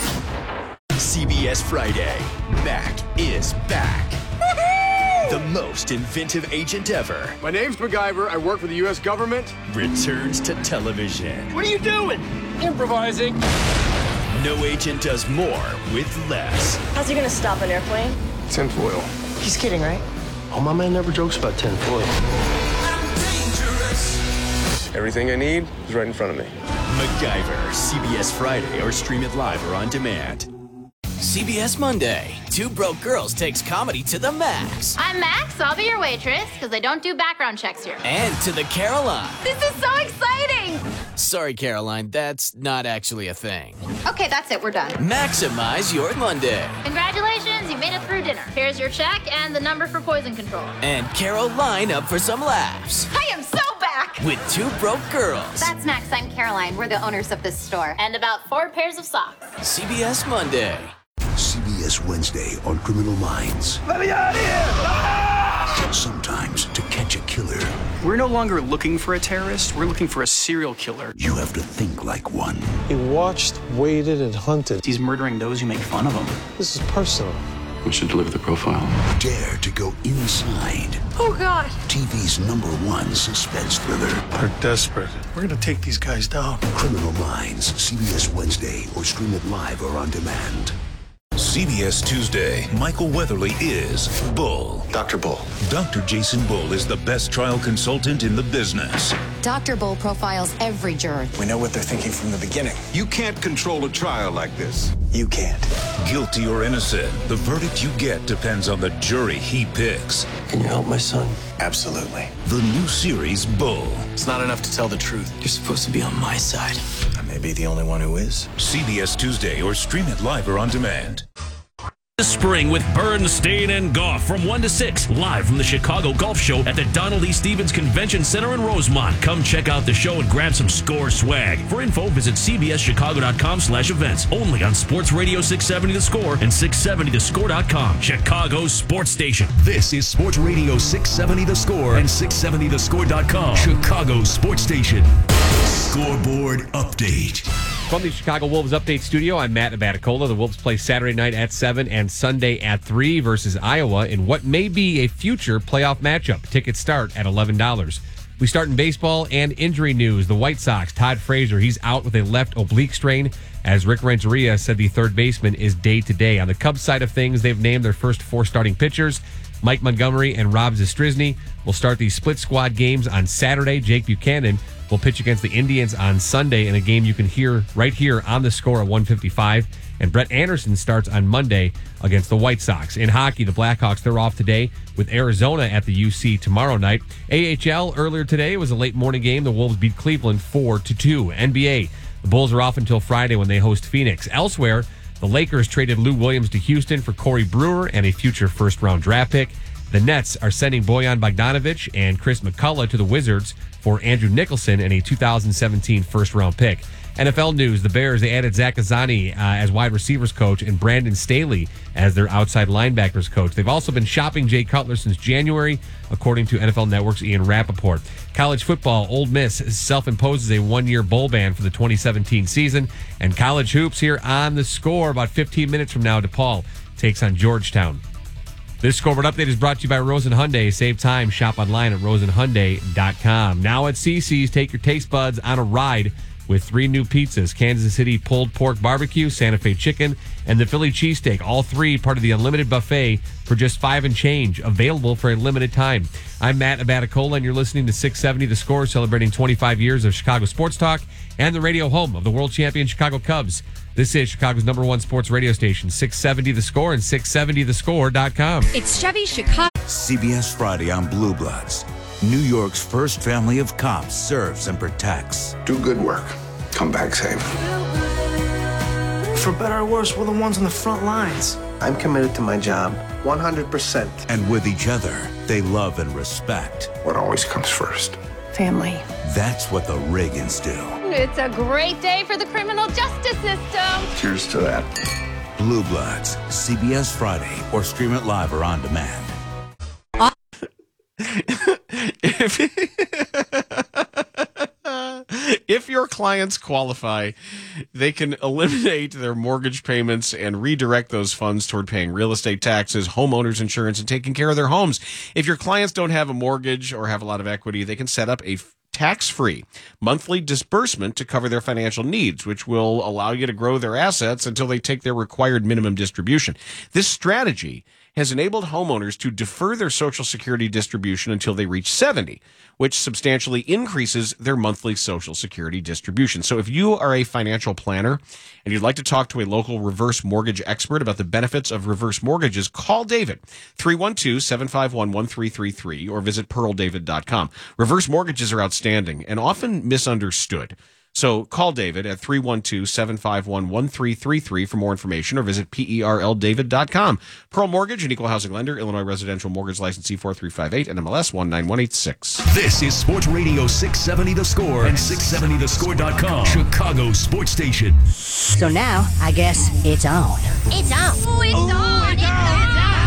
CBS Friday. Mac is back. The most inventive agent ever My name's MacGyver. I work for the U.S. government. returns to television. What are you doing? Improvising. No agent does more with less. How's he gonna stop an airplane? Tinfoil. He's kidding, right? Oh, my man never jokes about tinfoil. Everything I need is right in front of me. MacGyver, CBS Friday, or stream it live or on demand. CBS Monday. Two Broke Girls takes comedy to the max. I'm Max. I'll be your waitress because I don't do background checks here. And to the Caroline. This is so exciting. Sorry, Caroline, that's not actually a thing. Okay, that's it. We're done. Maximize your Monday. Congratulations, you made it through dinner. Here's your check and the number for poison control. And Caroline up for some laughs. I am so back. With Two Broke Girls. That's Max. I'm Caroline. We're the owners of this store. And about 4 pairs of socks. CBS Monday. CBS Wednesday on Criminal Minds. Let me out of here! Sometimes to catch a killer, We're no longer looking for a terrorist. We're looking for a serial killer. you have to think like one. He watched, waited, and hunted. He's murdering those who make fun of him. This is personal. We should deliver the profile. Dare to go inside Oh, God. TV's #1 suspense thriller. They're desperate. We're gonna take these guys down. Criminal Minds, CBS Wednesday, or stream it live or on demand. CBS Tuesday, Michael Weatherly is Bull. Dr. Bull. Dr. Jason Bull is the best trial consultant in the business. Dr. Bull profiles every juror. We know what they're thinking from the beginning. You can't control a trial like this. You can't. Guilty or innocent, the verdict you get depends on the jury he picks. Can you help my son? Absolutely. The new series, Bull. It's not enough to tell the truth. You're supposed to be on my side. I may be the only one who is. CBS Tuesday, or stream it live or on demand. This spring with Bernstein and Goff from 1 to 6, live from the Chicago Golf Show at the Donald E. Stevens Convention Center in Rosemont. Come check out the show and grab some score swag. For info, visit cbschicago.com/events. Only on Sports Radio 670 The Score and 670thescore.com. Chicago's sports station. This is Sports Radio 670 The Score and 670thescore.com. Chicago's sports station. Scoreboard update. From the Chicago Wolves Update Studio, I'm Matt Abaticola. The Wolves play Saturday night at 7 and Sunday at 3 versus Iowa in what may be a future playoff matchup. Tickets start at $11. We start in baseball and injury news. The White Sox, Todd Frazier, he's out with a left oblique strain. As Rick Renteria said, the third baseman is day-to-day. On the Cubs side of things, they've named their first 4 starting pitchers. Mike Montgomery and Rob Zastryzny will start the split squad games on Saturday. Jake Buchanan will pitch against the Indians on Sunday in a game you can hear right here on the Score at 1:55. And Brett Anderson starts on Monday against the White Sox. In hockey, the Blackhawks, they're off today with Arizona at the UC tomorrow night. AHL, earlier today, was a late morning game. The Wolves beat Cleveland 4-2. NBA, the Bulls are off until Friday when they host Phoenix. Elsewhere, the Lakers traded Lou Williams to Houston for Corey Brewer and a future first-round draft pick. The Nets are sending Bojan Bogdanovic and Chris McCullough to the Wizards for Andrew Nicholson and a 2017 first-round pick. NFL news, the Bears, they added Zach Azzani as wide receivers coach and Brandon Staley as their outside linebackers coach. They've also been shopping Jay Cutler since January, according to NFL Network's Ian Rappaport. College football, Ole Miss self-imposes a one-year bowl ban for the 2017 season. And college hoops here on the Score about 15 minutes from now. DePaul takes on Georgetown. This scoreboard update is brought to you by Rosen Hyundai. Save time, shop online at rosenhyundai.com. Now at CC's, take your taste buds on a ride with 3 new pizzas: Kansas City pulled pork barbecue, Santa Fe chicken, and the Philly cheesesteak. All 3 part of the unlimited buffet for just $5 and change, available for a limited time. I'm Matt Abaticola, and you're listening to 670 The Score, celebrating 25 years of Chicago sports talk and the radio home of the world champion Chicago Cubs. This is Chicago's #1 sports radio station, 670 The Score and 670thescore.com. It's Chevy Chicago. CBS Friday on Blue Bloods. New York's first family of cops serves and protects. Do good work. Come back safe. For better or worse, we're the ones on the front lines. I'm committed to my job, 100%. And with each other, they love and respect. What always comes first? Family. That's what the Reagans do. It's a great day for the criminal justice system. Cheers to that. Blue Bloods, CBS Friday, or stream it live or on demand. If your clients qualify, they can eliminate their mortgage payments and redirect those funds toward paying real estate taxes, homeowners insurance, and taking care of their homes. If your clients don't have a mortgage or have a lot of equity, they can set up a tax-free monthly disbursement to cover their financial needs, which will allow you to grow their assets until they take their required minimum distribution. This strategy has enabled homeowners to defer their Social Security distribution until they reach 70, which substantially increases their monthly Social Security distribution. So if you are a financial planner and you'd like to talk to a local reverse mortgage expert about the benefits of reverse mortgages, call David, 312-751-1333, or visit pearldavid.com. Reverse mortgages are outstanding and often misunderstood. So call David at 312-751-1333 for more information, or visit perldavid.com. Pearl Mortgage, an equal housing lender, Illinois residential mortgage license C4358 and MLS 19186. This is Sports Radio 670 The Score and 670thescore.com, Chicago sports station. So now, I guess it's on. It's on. Oh, it's on. It's on.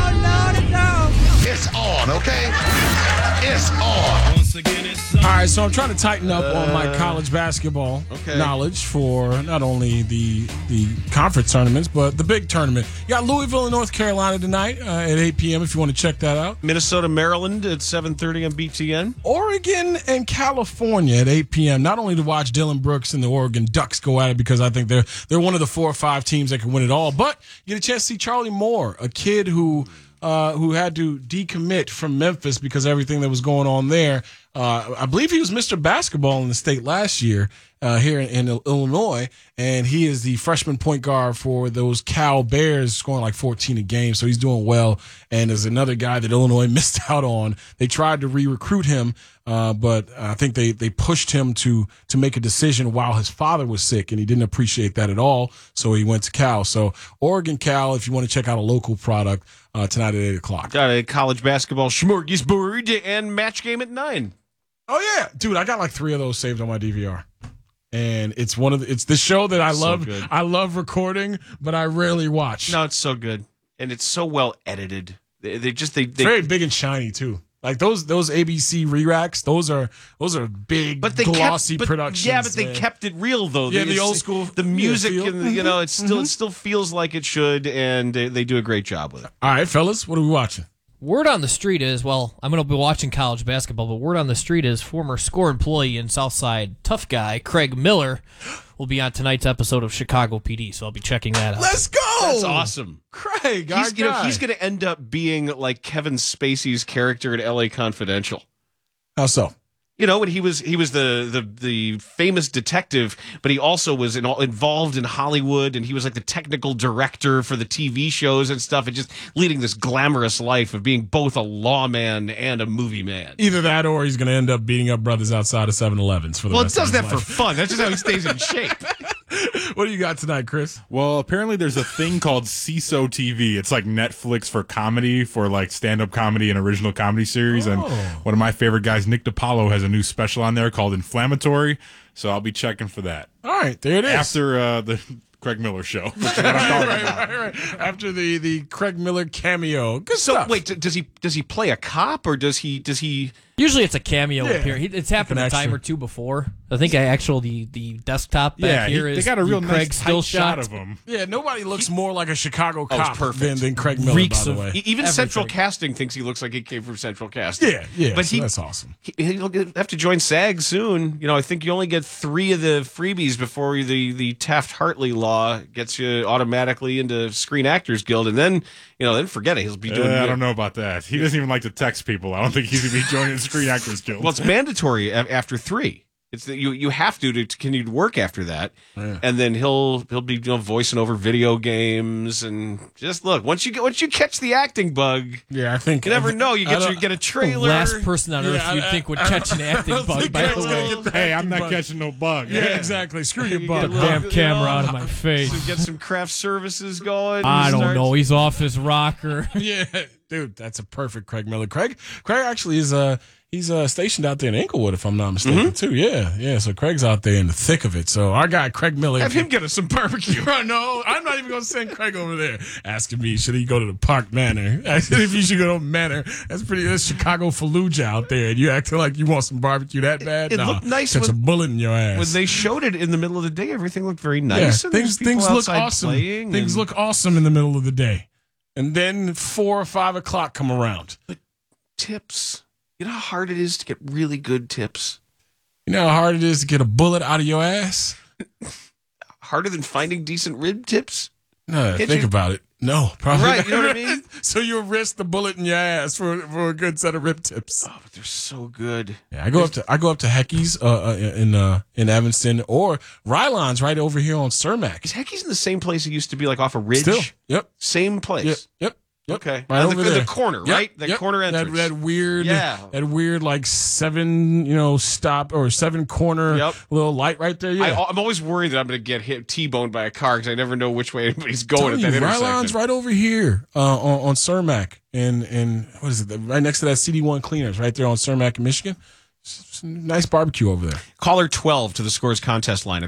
It's on, okay? It's on. All right, so I'm trying to tighten up on my college basketball knowledge for not only the conference tournaments, but the big tournament. You got Louisville and North Carolina tonight at 8 p.m. if you want to check that out. Minnesota, Maryland at 7:30 on BTN. Oregon and California at 8 p.m. Not only to watch Dylan Brooks and the Oregon Ducks go at it, because I think they're one of the 4 or 5 teams that can win it all, but you get a chance to see Charlie Moore, a kid who had to decommit from Memphis because of everything that was going on there. I believe he was Mr. Basketball in the state last year here in Illinois, and he is the freshman point guard for those Cal Bears, scoring like 14 a game, so he's doing well. And there's another guy that Illinois missed out on. They tried to re-recruit him, but I think they pushed him to make a decision while his father was sick, and he didn't appreciate that at all, so he went to Cal. So Oregon, Cal, if you want to check out a local product, tonight at 8 o'clock. Got a college basketball smorgasbord and match game at 9. Oh yeah, dude! I got like 3 of those saved on my DVR, and it's the show that I love. Good. I love recording, but I rarely watch. No, it's so good, and it's so well edited. They it's very big and shiny too. Like those ABC re-racks, those are big, glossy productions. Yeah, but they kept it real though. Yeah, the old school, the music, and it still feels like it should, and they do a great job with it. All right, fellas, what are we watching? Word on the street is, well, I'm going to be watching college basketball, but word on the street is former Score employee and Southside tough guy Craig Miller will be on tonight's episode of Chicago PD, so I'll be checking that out. Let's go! That's awesome. Craig, he's going to end up being like Kevin Spacey's character in LA Confidential. How so? You know, and he was the famous detective, but he also was involved in Hollywood, and he was like the technical director for the TV shows and stuff, and just leading this glamorous life of being both a lawman and a movie man. Either that, or he's going to end up beating up brothers outside of 7-Elevens for the rest of his life. Well, it does that for fun. That's just how he stays in shape. What do you got tonight, Chris? Well, apparently there's a thing called CISO TV. It's like Netflix for comedy, for like stand-up comedy and original comedy series. And one of my favorite guys, Nick DiPaolo, has a new special on there called Inflammatory. So I'll be checking for that. All right, there it is. After the Craig Miller show. Right. After the Craig Miller cameo. Good stuff. Wait, does he play a cop, or does he? Usually it's a cameo appearance. It's happened a time or two before. I think the desktop back here is they got a real Craig nice still shot of him. Yeah, nobody looks more like a Chicago cop than Craig Miller, Reeks by the way. Even everything. Central Casting thinks he looks like he came from Central Casting. Yeah, but so that's awesome. He'll have to join SAG soon. You know, I think you only get 3 of the freebies before the Taft-Hartley law gets you automatically into Screen Actors Guild, and then forget it. He'll be doing. I don't know about that. He doesn't even like to text people. I don't think he's gonna be joining the Screen Actors Guild. Well, it's mandatory after 3. It's that you have to continue to work after that, and then he'll be voicing over video games, and just look once you catch the acting bug. Yeah, I think you never know. You get a trailer. The last person on earth you'd think would catch an acting bug. By the way, hey, I'm not catching no bug. Yeah, exactly. Screw your bug. Get the damn camera out of my face. So get some craft services going. I don't know. He's off his rocker. Yeah, dude, that's a perfect Craig Miller. Craig actually is he's stationed out there in Inglewood, if I'm not mistaken, too. Yeah. So Craig's out there in the thick of it. So our guy Craig Miller, have him get us some barbecue. No, I'm not even going to send Craig over there asking me should he go to the Park Manor. I said if you should go to Manor, that's Chicago Fallujah out there, and you acting like you want some barbecue that bad. It looked nice. Catch a bullet in your ass. When they showed it in the middle of the day, everything looked very nice. Yeah, and things look awesome. Things look awesome in the middle of the day, and then 4 or 5 o'clock come around. But tips. You know how hard it is to get really good tips? You know how hard it is to get a bullet out of your ass? Harder than finding decent rib tips? No, think about it. No, probably right, not. You know what I mean? So you'll risk the bullet in your ass for a good set of rib tips. Oh, but they're so good. Yeah, I go up to Hecky's in Evanston, or Rylon's right over here on Cermak. Is Hecky's in the same place it used to be, like off a ridge? Still, yep. Same place. Yep. Okay, right over there. The corner, yep. right? That corner entrance. That weird like 7 stop or 7 corner little light right there. Yeah. I'm always worried that I'm going to get hit T-boned by a car because I never know which way anybody's going at that intersection. Rylon's right over here on Cermak, and what is it? Right next to that CD1 Cleaners, right there on Cermak in Michigan. Nice barbecue over there. Caller 12 to the Scores contest line at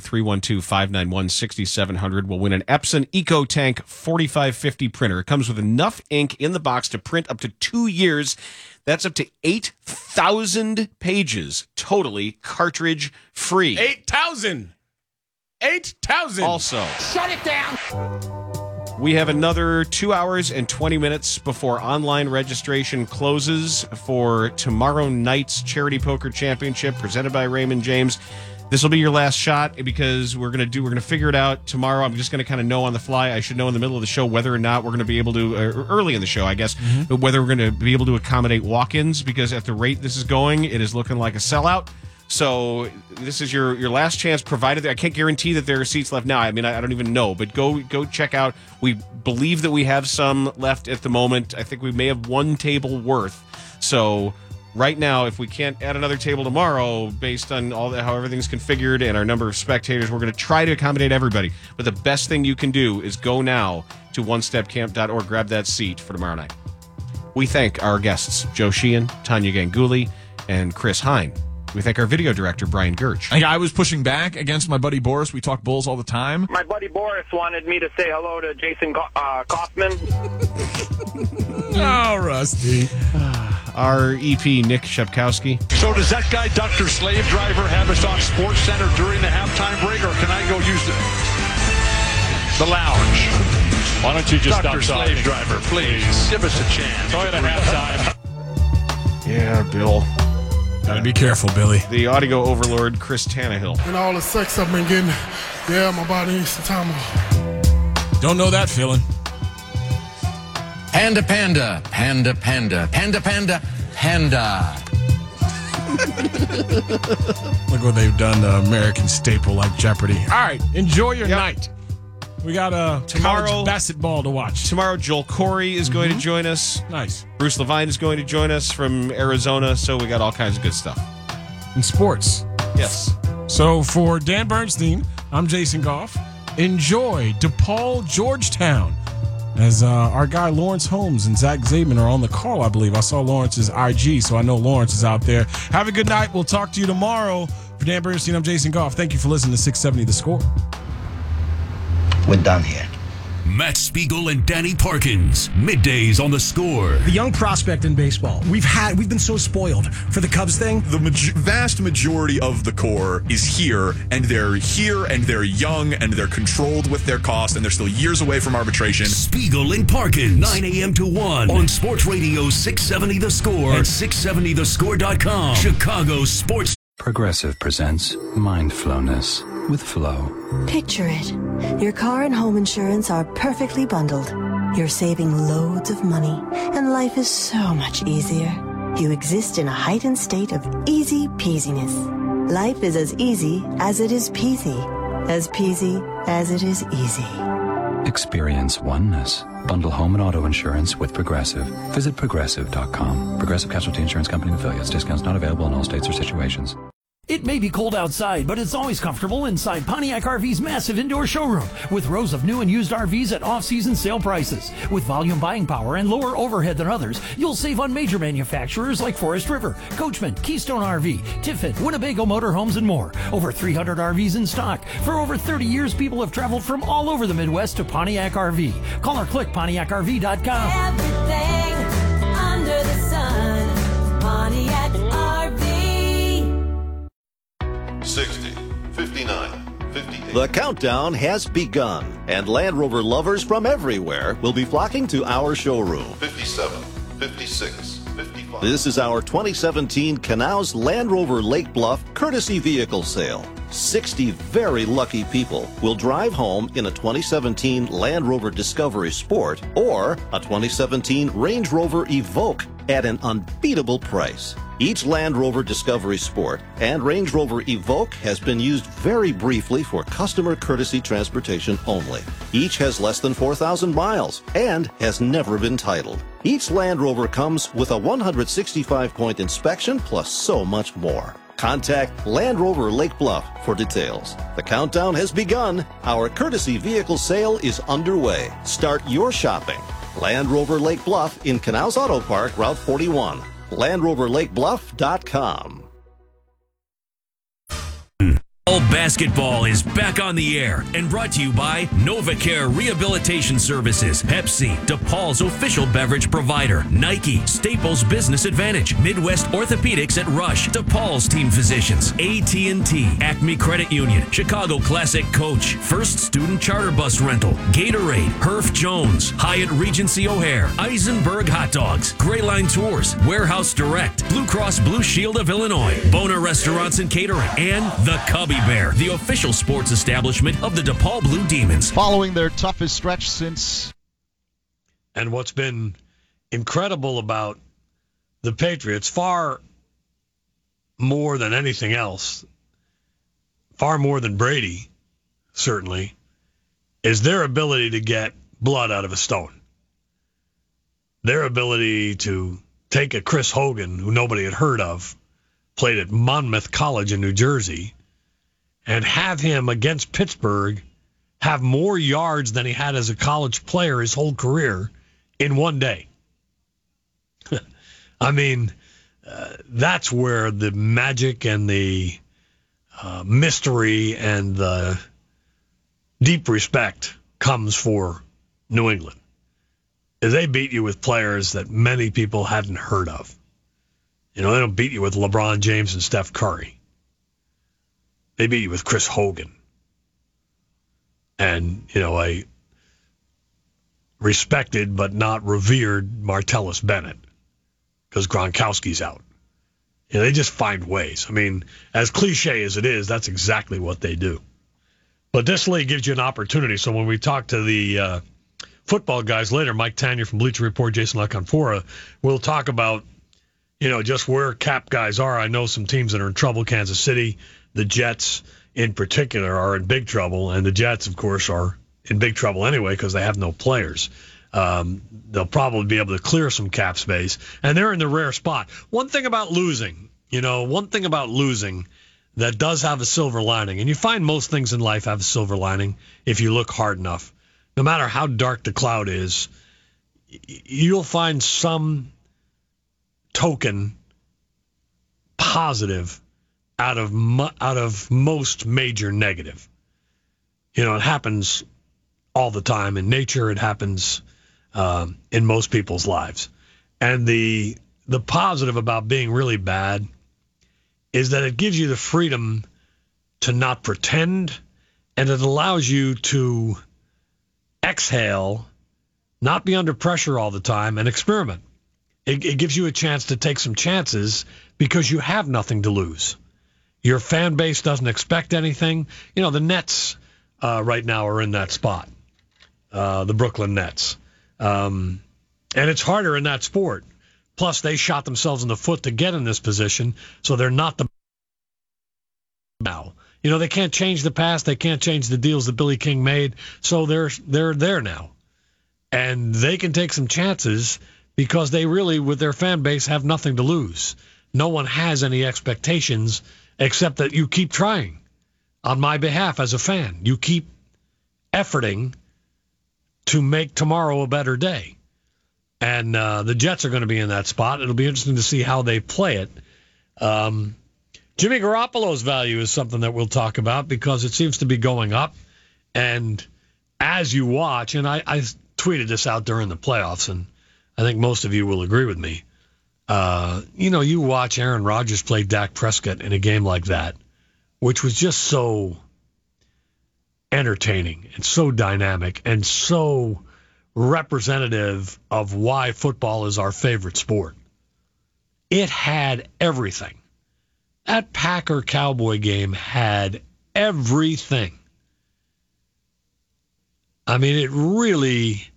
312-591-6700 will win an Epson EcoTank 4550 printer. It comes with enough ink in the box to print up to 2 years. That's up to 8,000 pages, totally cartridge free. 8,000. Also, Shut it down. we have another 2 hours and 20 minutes before online registration closes for tomorrow night's Charity Poker Championship presented by Raymond James. This will be your last shot because we're going to figure it out tomorrow. I'm just going to kind of know on the fly. I should know in the middle of the show whether or not we're going to be able to, early in the show, I guess, whether we're going to be able to accommodate walk-ins, because at the rate this is going, it is looking like a sellout. So this is your last chance, provided I can't guarantee that there are seats left now. I mean, I don't even know, but go check out. We believe that we have some left at the moment. I think we may have 1 table worth. So right now, if we can't add another table tomorrow, based on how everything's configured and our number of spectators, we're going to try to accommodate everybody. But the best thing you can do is go now to onestepcamp.org, grab that seat for tomorrow night. We thank our guests, Joe Sheehan, Tanya Ganguli, and Chris Hine. We thank our video director, Brian Gertsch. I was pushing back against my buddy Boris. We talk Bulls all the time. My buddy Boris wanted me to say hello to Jason Kaufman. Oh, Rusty. Our EP, Nick Shepkowski. So does that guy, Dr. Slave Driver, have us on Sports Center during the halftime break, or can I go use the lounge? Why don't you just Dr. stop Slave talking? Driver, please give us a chance. Go ahead at halftime. Yeah, Bill. Gotta be careful, Billy. The audio overlord, Chris Tannehill. And all the sex I've been getting, yeah, my body needs some time off. Don't know that feeling. Panda, panda, panda, panda, panda, panda, panda. Look what they've done to American staple like Jeopardy. All right, enjoy your night. We got college basketball to watch. Tomorrow, Joel Corey is going to join us. Nice. Bruce Levine is going to join us from Arizona, so we got all kinds of good stuff. In sports. Yes. So for Dan Bernstein, I'm Jason Goff. Enjoy DePaul, Georgetown, as our guy Lawrence Holmes and Zach Zabin are on the call, I believe. I saw Lawrence's IG, so I know Lawrence is out there. Have a good night. We'll talk to you tomorrow. For Dan Bernstein, I'm Jason Goff. Thank you for listening to 670 The Score. We're done here. Matt Spiegel and Danny Parkins, middays on The Score. The young prospect in baseball. We've been so spoiled for the Cubs thing. The vast majority of the core is here and they're young, and they're controlled with their cost, and they're still years away from arbitration. Spiegel and Parkins, 9 a.m. to 1 on Sports Radio 670 The Score and 670thescore.com. Chicago Sports. Progressive presents Mindfulness with Flow. Picture it. Your car and home insurance are perfectly bundled. You're saving loads of money, and life is so much easier. You exist in a heightened state of easy peasiness. Life is as easy as it is peasy as it is easy. Experience oneness. Bundle home and auto insurance with Progressive. Visit Progressive.com. Progressive Casualty Insurance Company and Affiliates. Discounts not available in all states or situations. It may be cold outside, but it's always comfortable inside Pontiac RV's massive indoor showroom with rows of new and used RVs at off-season sale prices. With volume buying power and lower overhead than others, you'll save on major manufacturers like Forest River, Coachman, Keystone RV, Tiffin, Winnebago Motorhomes, and more. Over 300 RVs in stock. For over 30 years, people have traveled from all over the Midwest to Pontiac RV. Call or click PontiacRV.com. Everything under the sun, Pontiac RV. 60, 59, 58. The countdown has begun, and Land Rover lovers from everywhere will be flocking to our showroom. 57, 56, 55. This is our 2017 Canals Land Rover Lake Bluff courtesy vehicle sale. 60 very lucky people will drive home in a 2017 Land Rover Discovery Sport or a 2017 Range Rover Evoque at an unbeatable price. Each Land Rover Discovery Sport and Range Rover Evoque has been used very briefly for customer courtesy transportation only. Each has less than 4,000 miles and has never been titled. Each Land Rover comes with a 165-point inspection plus so much more. Contact Land Rover Lake Bluff for details. The countdown has begun. Our courtesy vehicle sale is underway. Start your shopping. Land Rover Lake Bluff in Canals Auto Park, Route 41. LandRoverLakeBluff.com. All basketball is back on the air and brought to you by NovaCare Rehabilitation Services, Pepsi, DePaul's official beverage provider, Nike, Staples Business Advantage, Midwest Orthopedics at Rush, DePaul's Team Physicians, AT&T, Acme Credit Union, Chicago Classic Coach, First Student Charter Bus Rental, Gatorade, Herff Jones, Hyatt Regency O'Hare, Eisenberg Hot Dogs, Grayline Tours, Warehouse Direct, Blue Cross Blue Shield of Illinois, Bona Restaurants and Catering, and the Cubby Bear, the official sports establishment of the DePaul Blue Demons. Following their toughest stretch since. And what's been incredible about the Patriots, far more than anything else, far more than Brady, certainly, is their ability to get blood out of a stone. Their ability to take a Chris Hogan, who nobody had heard of, played at Monmouth College in New Jersey, and have him against Pittsburgh have more yards than he had as a college player his whole career in one day. I mean, that's where the magic and the mystery and the deep respect comes for New England. They beat you with players that many people hadn't heard of. You know, they don't beat you with LeBron James and Steph Curry. They beat you with Chris Hogan. And, you know, a respected but not revered Martellus Bennett because Gronkowski's out. You know, they just find ways. I mean, as cliche as it is, that's exactly what they do. But this league gives you an opportunity. So when we talk to the football guys later, Mike Tanier from Bleacher Report, Jason LaConfora, we'll talk about just where cap guys are. I know some teams that are in trouble. Kansas City, the Jets in particular, are in big trouble, and the Jets, of course, are in big trouble anyway because they have no players. They'll probably be able to clear some cap space, and they're in the rare spot. One thing about losing that does have a silver lining, and you find most things in life have a silver lining if you look hard enough. No matter how dark the cloud is, you'll find some token positive out of most major negative. It happens all the time in nature. It happens in most people's lives. And the positive about being really bad is that it gives you the freedom to not pretend, and it allows you to exhale, not be under pressure all the time, and experiment. It gives you a chance to take some chances because you have nothing to lose. Your fan base doesn't expect anything. The Nets right now are in that spot, the Brooklyn Nets. And it's harder in that sport. Plus, they shot themselves in the foot to get in this position, so they're not the now. They can't change the past. They can't change the deals that Billy King made, so they're there now. And they can take some chances because they really, with their fan base, have nothing to lose. No one has any expectations except that you keep trying on my behalf as a fan. You keep efforting to make tomorrow a better day. And the Jets are going to be in that spot. It'll be interesting to see how they play it. Jimmy Garoppolo's value is something that we'll talk about because it seems to be going up. And as you watch, and I tweeted this out during the playoffs, and I think most of you will agree with me. You watch Aaron Rodgers play Dak Prescott in a game like that, which was just so entertaining and so dynamic and so representative of why football is our favorite sport. It had everything. That Packer-Cowboy game had everything. I mean, it really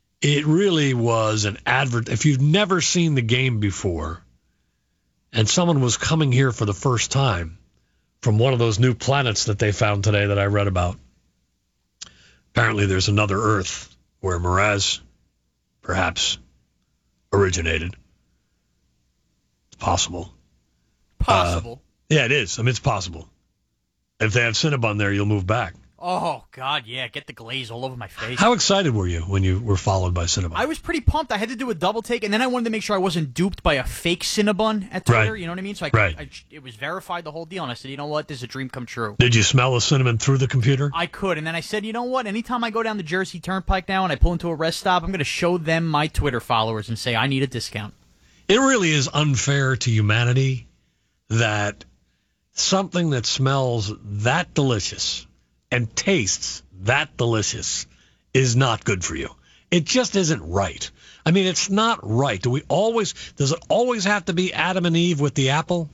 was an advert. If you've never seen the game before and someone was coming here for the first time from one of those new planets that they found today that I read about, apparently there's another Earth where Mraz perhaps originated. It's possible. Possible. Yeah, it is. I mean, it's possible. If they have Cinnabon there, you'll move back. Oh, God, yeah. Get the glaze all over my face. How excited were you when you were followed by Cinnabon? I was pretty pumped. I had to do a double take, and then I wanted to make sure I wasn't duped by a fake Cinnabon at Twitter. Right. You know what I mean? So it was verified, the whole deal, and I said, you know what? This is a dream come true. Did you smell the cinnamon through the computer? I could, and then I said, you know what? Anytime I go down the Jersey Turnpike now and I pull into a rest stop, I'm going to show them my Twitter followers and say I need a discount. It really is unfair to humanity that something that smells that delicious and tastes that delicious is not good for you. It just isn't right. I mean, it's not right. Does it always have to be Adam and Eve with the apple?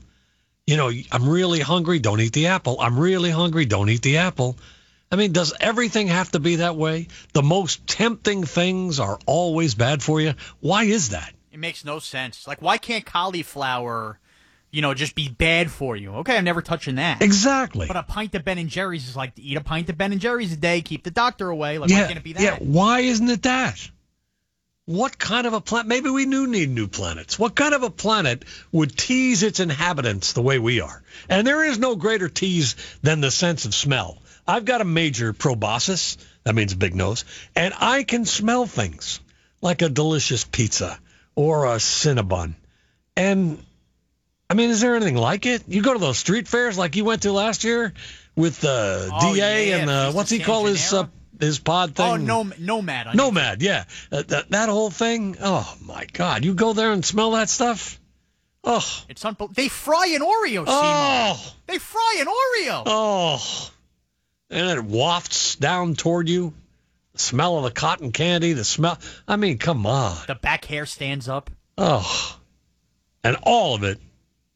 I'm really hungry, don't eat the apple. I'm really hungry, don't eat the apple. I mean, does everything have to be that way? The most tempting things are always bad for you? Why is that? It makes no sense. Like, why can't cauliflower, just be bad for you? Okay, I'm never touching that. Exactly. But a pint of Ben & Jerry's is like, eat a pint of Ben & Jerry's a day, keep the doctor away. Like, why can't it be that? Yeah, why isn't it that? What kind of a planet? Maybe we do need new planets. What kind of a planet would tease its inhabitants the way we are? And there is no greater tease than the sense of smell. I've got a major proboscis, that means a big nose, and I can smell things like a delicious pizza or a Cinnabon. And I mean, is there anything like it? You go to those street fairs like you went to last year with the DA and what's he call his pod thing? Oh, Nomad. Nomad, yeah. That whole thing. Oh, my God. You go there and smell that stuff? Oh. It's unbelievable. They fry an Oreo, oh. They fry an Oreo. Oh. And it wafts down toward you. The smell of the cotton candy, the smell. I mean, come on. The back hair stands up. Oh. And all of it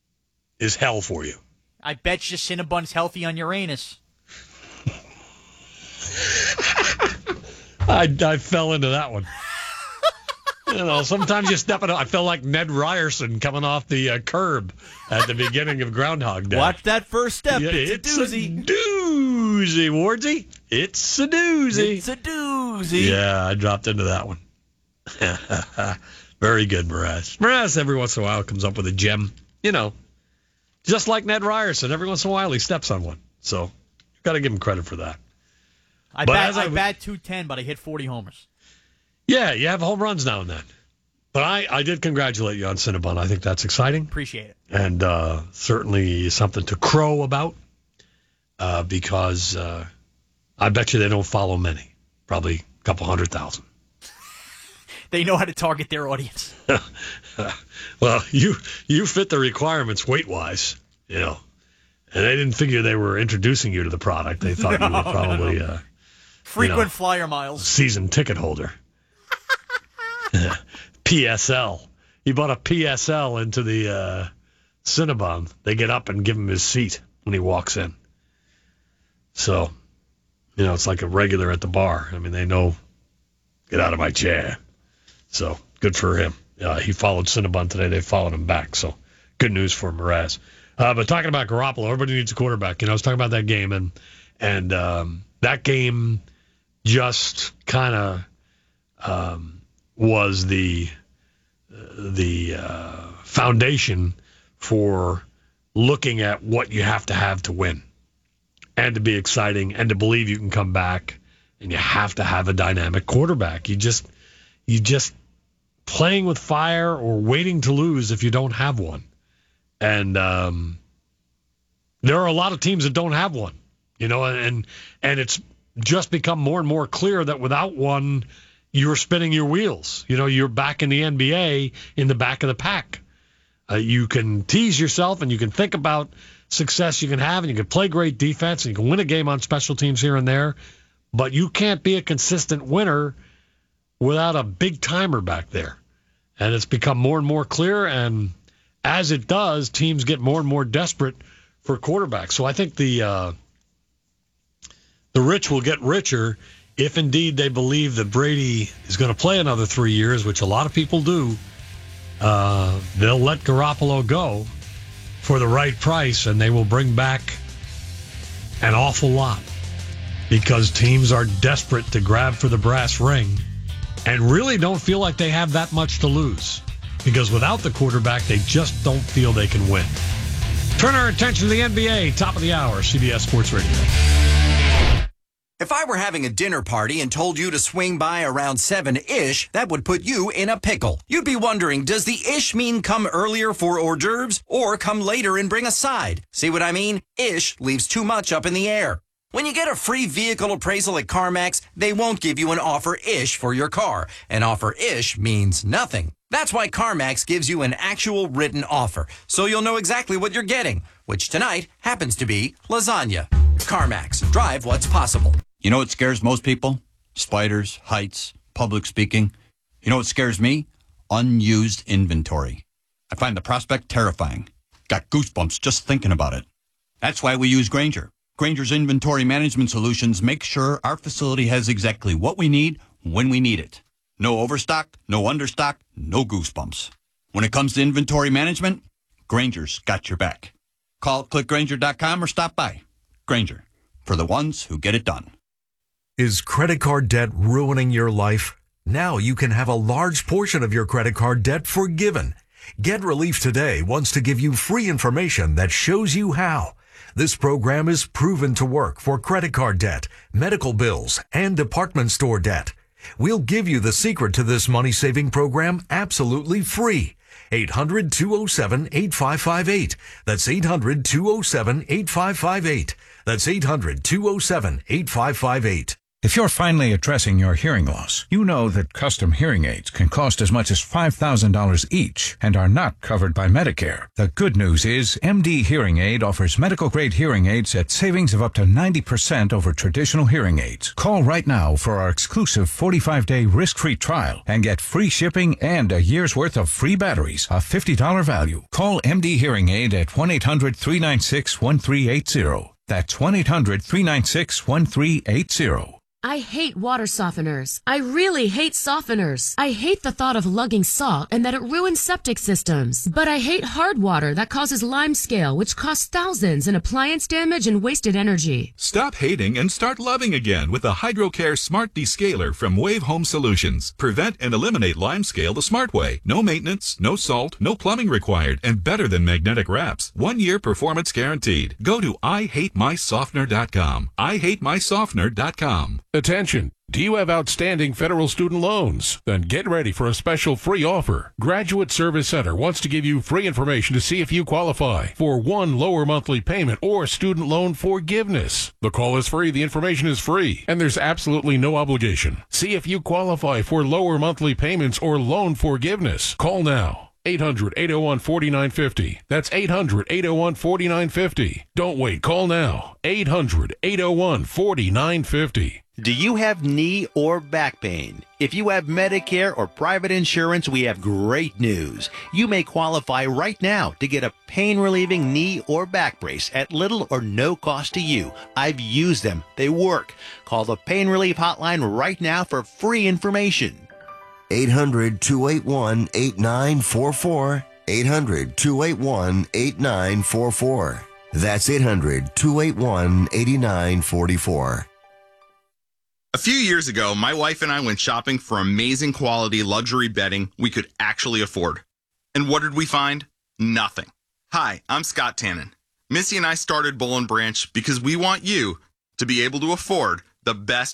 is hell for you. I bet you Cinnabon's healthy on Uranus. I fell into that one. Sometimes you step in. I feel like Ned Ryerson coming off the curb at the beginning of Groundhog Day. Watch that first step. Yeah, it's a doozy. Doozy, Wardsy. It's a doozy. It's a doozy. Yeah, I dropped into that one. Very good, Mraz. Mraz, every once in a while, comes up with a gem. Just like Ned Ryerson. Every once in a while, he steps on one. So, you've got to give him credit for that. I bat 210, but I hit 40 homers. Yeah, you have home runs now and then. But I did congratulate you on Cinnabon. I think that's exciting. Appreciate it. And certainly something to crow about because I bet you they don't follow many. Probably a couple 100,000. They know how to target their audience. Well, you fit the requirements weight-wise, And they didn't figure they were introducing you to the product. They thought you were probably frequent flyer miles. Season ticket holder. PSL. He bought a PSL into the Cinnabon. They get up and give him his seat when he walks in. So, it's like a regular at the bar. I mean, they know, get out of my chair. So, good for him. He followed Cinnabon today. They followed him back. So, good news for Mraz. But talking about Garoppolo, everybody needs a quarterback. I was talking about that game, and that game just kind of was the foundation for looking at what you have to win and to be exciting and to believe you can come back, and you have to have a dynamic quarterback. You just playing with fire or waiting to lose if you don't have one. And there are a lot of teams that don't have one, and it's just become more and more clear that without one, you're spinning your wheels. You're back in the NBA in the back of the pack. You can tease yourself and you can think about success you can have, and you can play great defense and you can win a game on special teams here and there, but you can't be a consistent winner without a big timer back there. And it's become more and more clear, and as it does, teams get more and more desperate for quarterbacks. So I think the rich will get richer if indeed they believe that Brady is going to play another 3 years, which a lot of people do. They'll let Garoppolo go for the right price, and they will bring back an awful lot because teams are desperate to grab for the brass ring and really don't feel like they have that much to lose because without the quarterback, they just don't feel they can win. Turn our attention to the NBA, top of the hour, CBS Sports Radio. If I were having a dinner party and told you to swing by around 7-ish, that would put you in a pickle. You'd be wondering, does the ish mean come earlier for hors d'oeuvres or come later and bring a side? See what I mean? Ish leaves too much up in the air. When you get a free vehicle appraisal at CarMax, they won't give you an offer-ish for your car. An offer-ish means nothing. That's why CarMax gives you an actual written offer, so you'll know exactly what you're getting, which tonight happens to be lasagna. CarMax, drive what's possible. You know what scares most people? Spiders, heights, public speaking. You know what scares me? Unused inventory. I find the prospect terrifying. Got goosebumps just thinking about it. That's why we use Grainger. Grainger's inventory management solutions make sure our facility has exactly what we need when we need it. No overstock, no understock, no goosebumps. When it comes to inventory management, Grainger's got your back. Call clickgrainger.com or stop by. Grainger, for the ones who get it done. Is credit card debt ruining your life? Now you can have a large portion of your credit card debt forgiven. Get Relief Today wants to give you free information that shows you how. This program is proven to work for credit card debt, medical bills, and department store debt. We'll give you the secret to this money-saving program absolutely free. 800-207-8558. That's 800-207-8558. That's 800-207-8558. If you're finally addressing your hearing loss, you know that custom hearing aids can cost as much as $5,000 each and are not covered by Medicare. The good news is MD Hearing Aid offers medical-grade hearing aids at savings of up to 90% over traditional hearing aids. Call right now for our exclusive 45-day risk-free trial and get free shipping and a year's worth of free batteries, a $50 value. Call MD Hearing Aid at 1-800-396-1380. That's 1-800-396-1380. I hate water softeners. I really hate softeners. I hate the thought of lugging salt and that it ruins septic systems. But I hate hard water that causes lime scale, which costs thousands in appliance damage and wasted energy. Stop hating and start loving again with the HydroCare Smart Descaler from Wave Home Solutions. Prevent and eliminate lime scale the smart way. No maintenance, no salt, no plumbing required, and better than magnetic wraps. 1 year performance guaranteed. Go to IHateMySoftener.com. IHateMySoftener.com. Attention! Do you have outstanding federal student loans? Then get ready for a special free offer. Graduate Service Center wants to give you free information to see if you qualify for one lower monthly payment or student loan forgiveness. The call is free, the information is free, and there's absolutely no obligation. See if you qualify for lower monthly payments or loan forgiveness. Call now. 800-801-4950. That's 800-801-4950. Don't wait. Call now. 800-801-4950. Do you have knee or back pain? If you have Medicare or private insurance, we have great news. You may qualify right now to get a pain-relieving knee or back brace at little or no cost to you. I've used them. They work. Call the Pain Relief Hotline right now for free information. 800-281-8944. 800-281-8944. That's 800-281-8944. A few years ago, my wife and I went shopping for amazing quality luxury bedding we could actually afford. And what did we find? Nothing. Hi, I'm Scott Tannen. Missy and I started Bull & Branch because we want you to be able to afford the best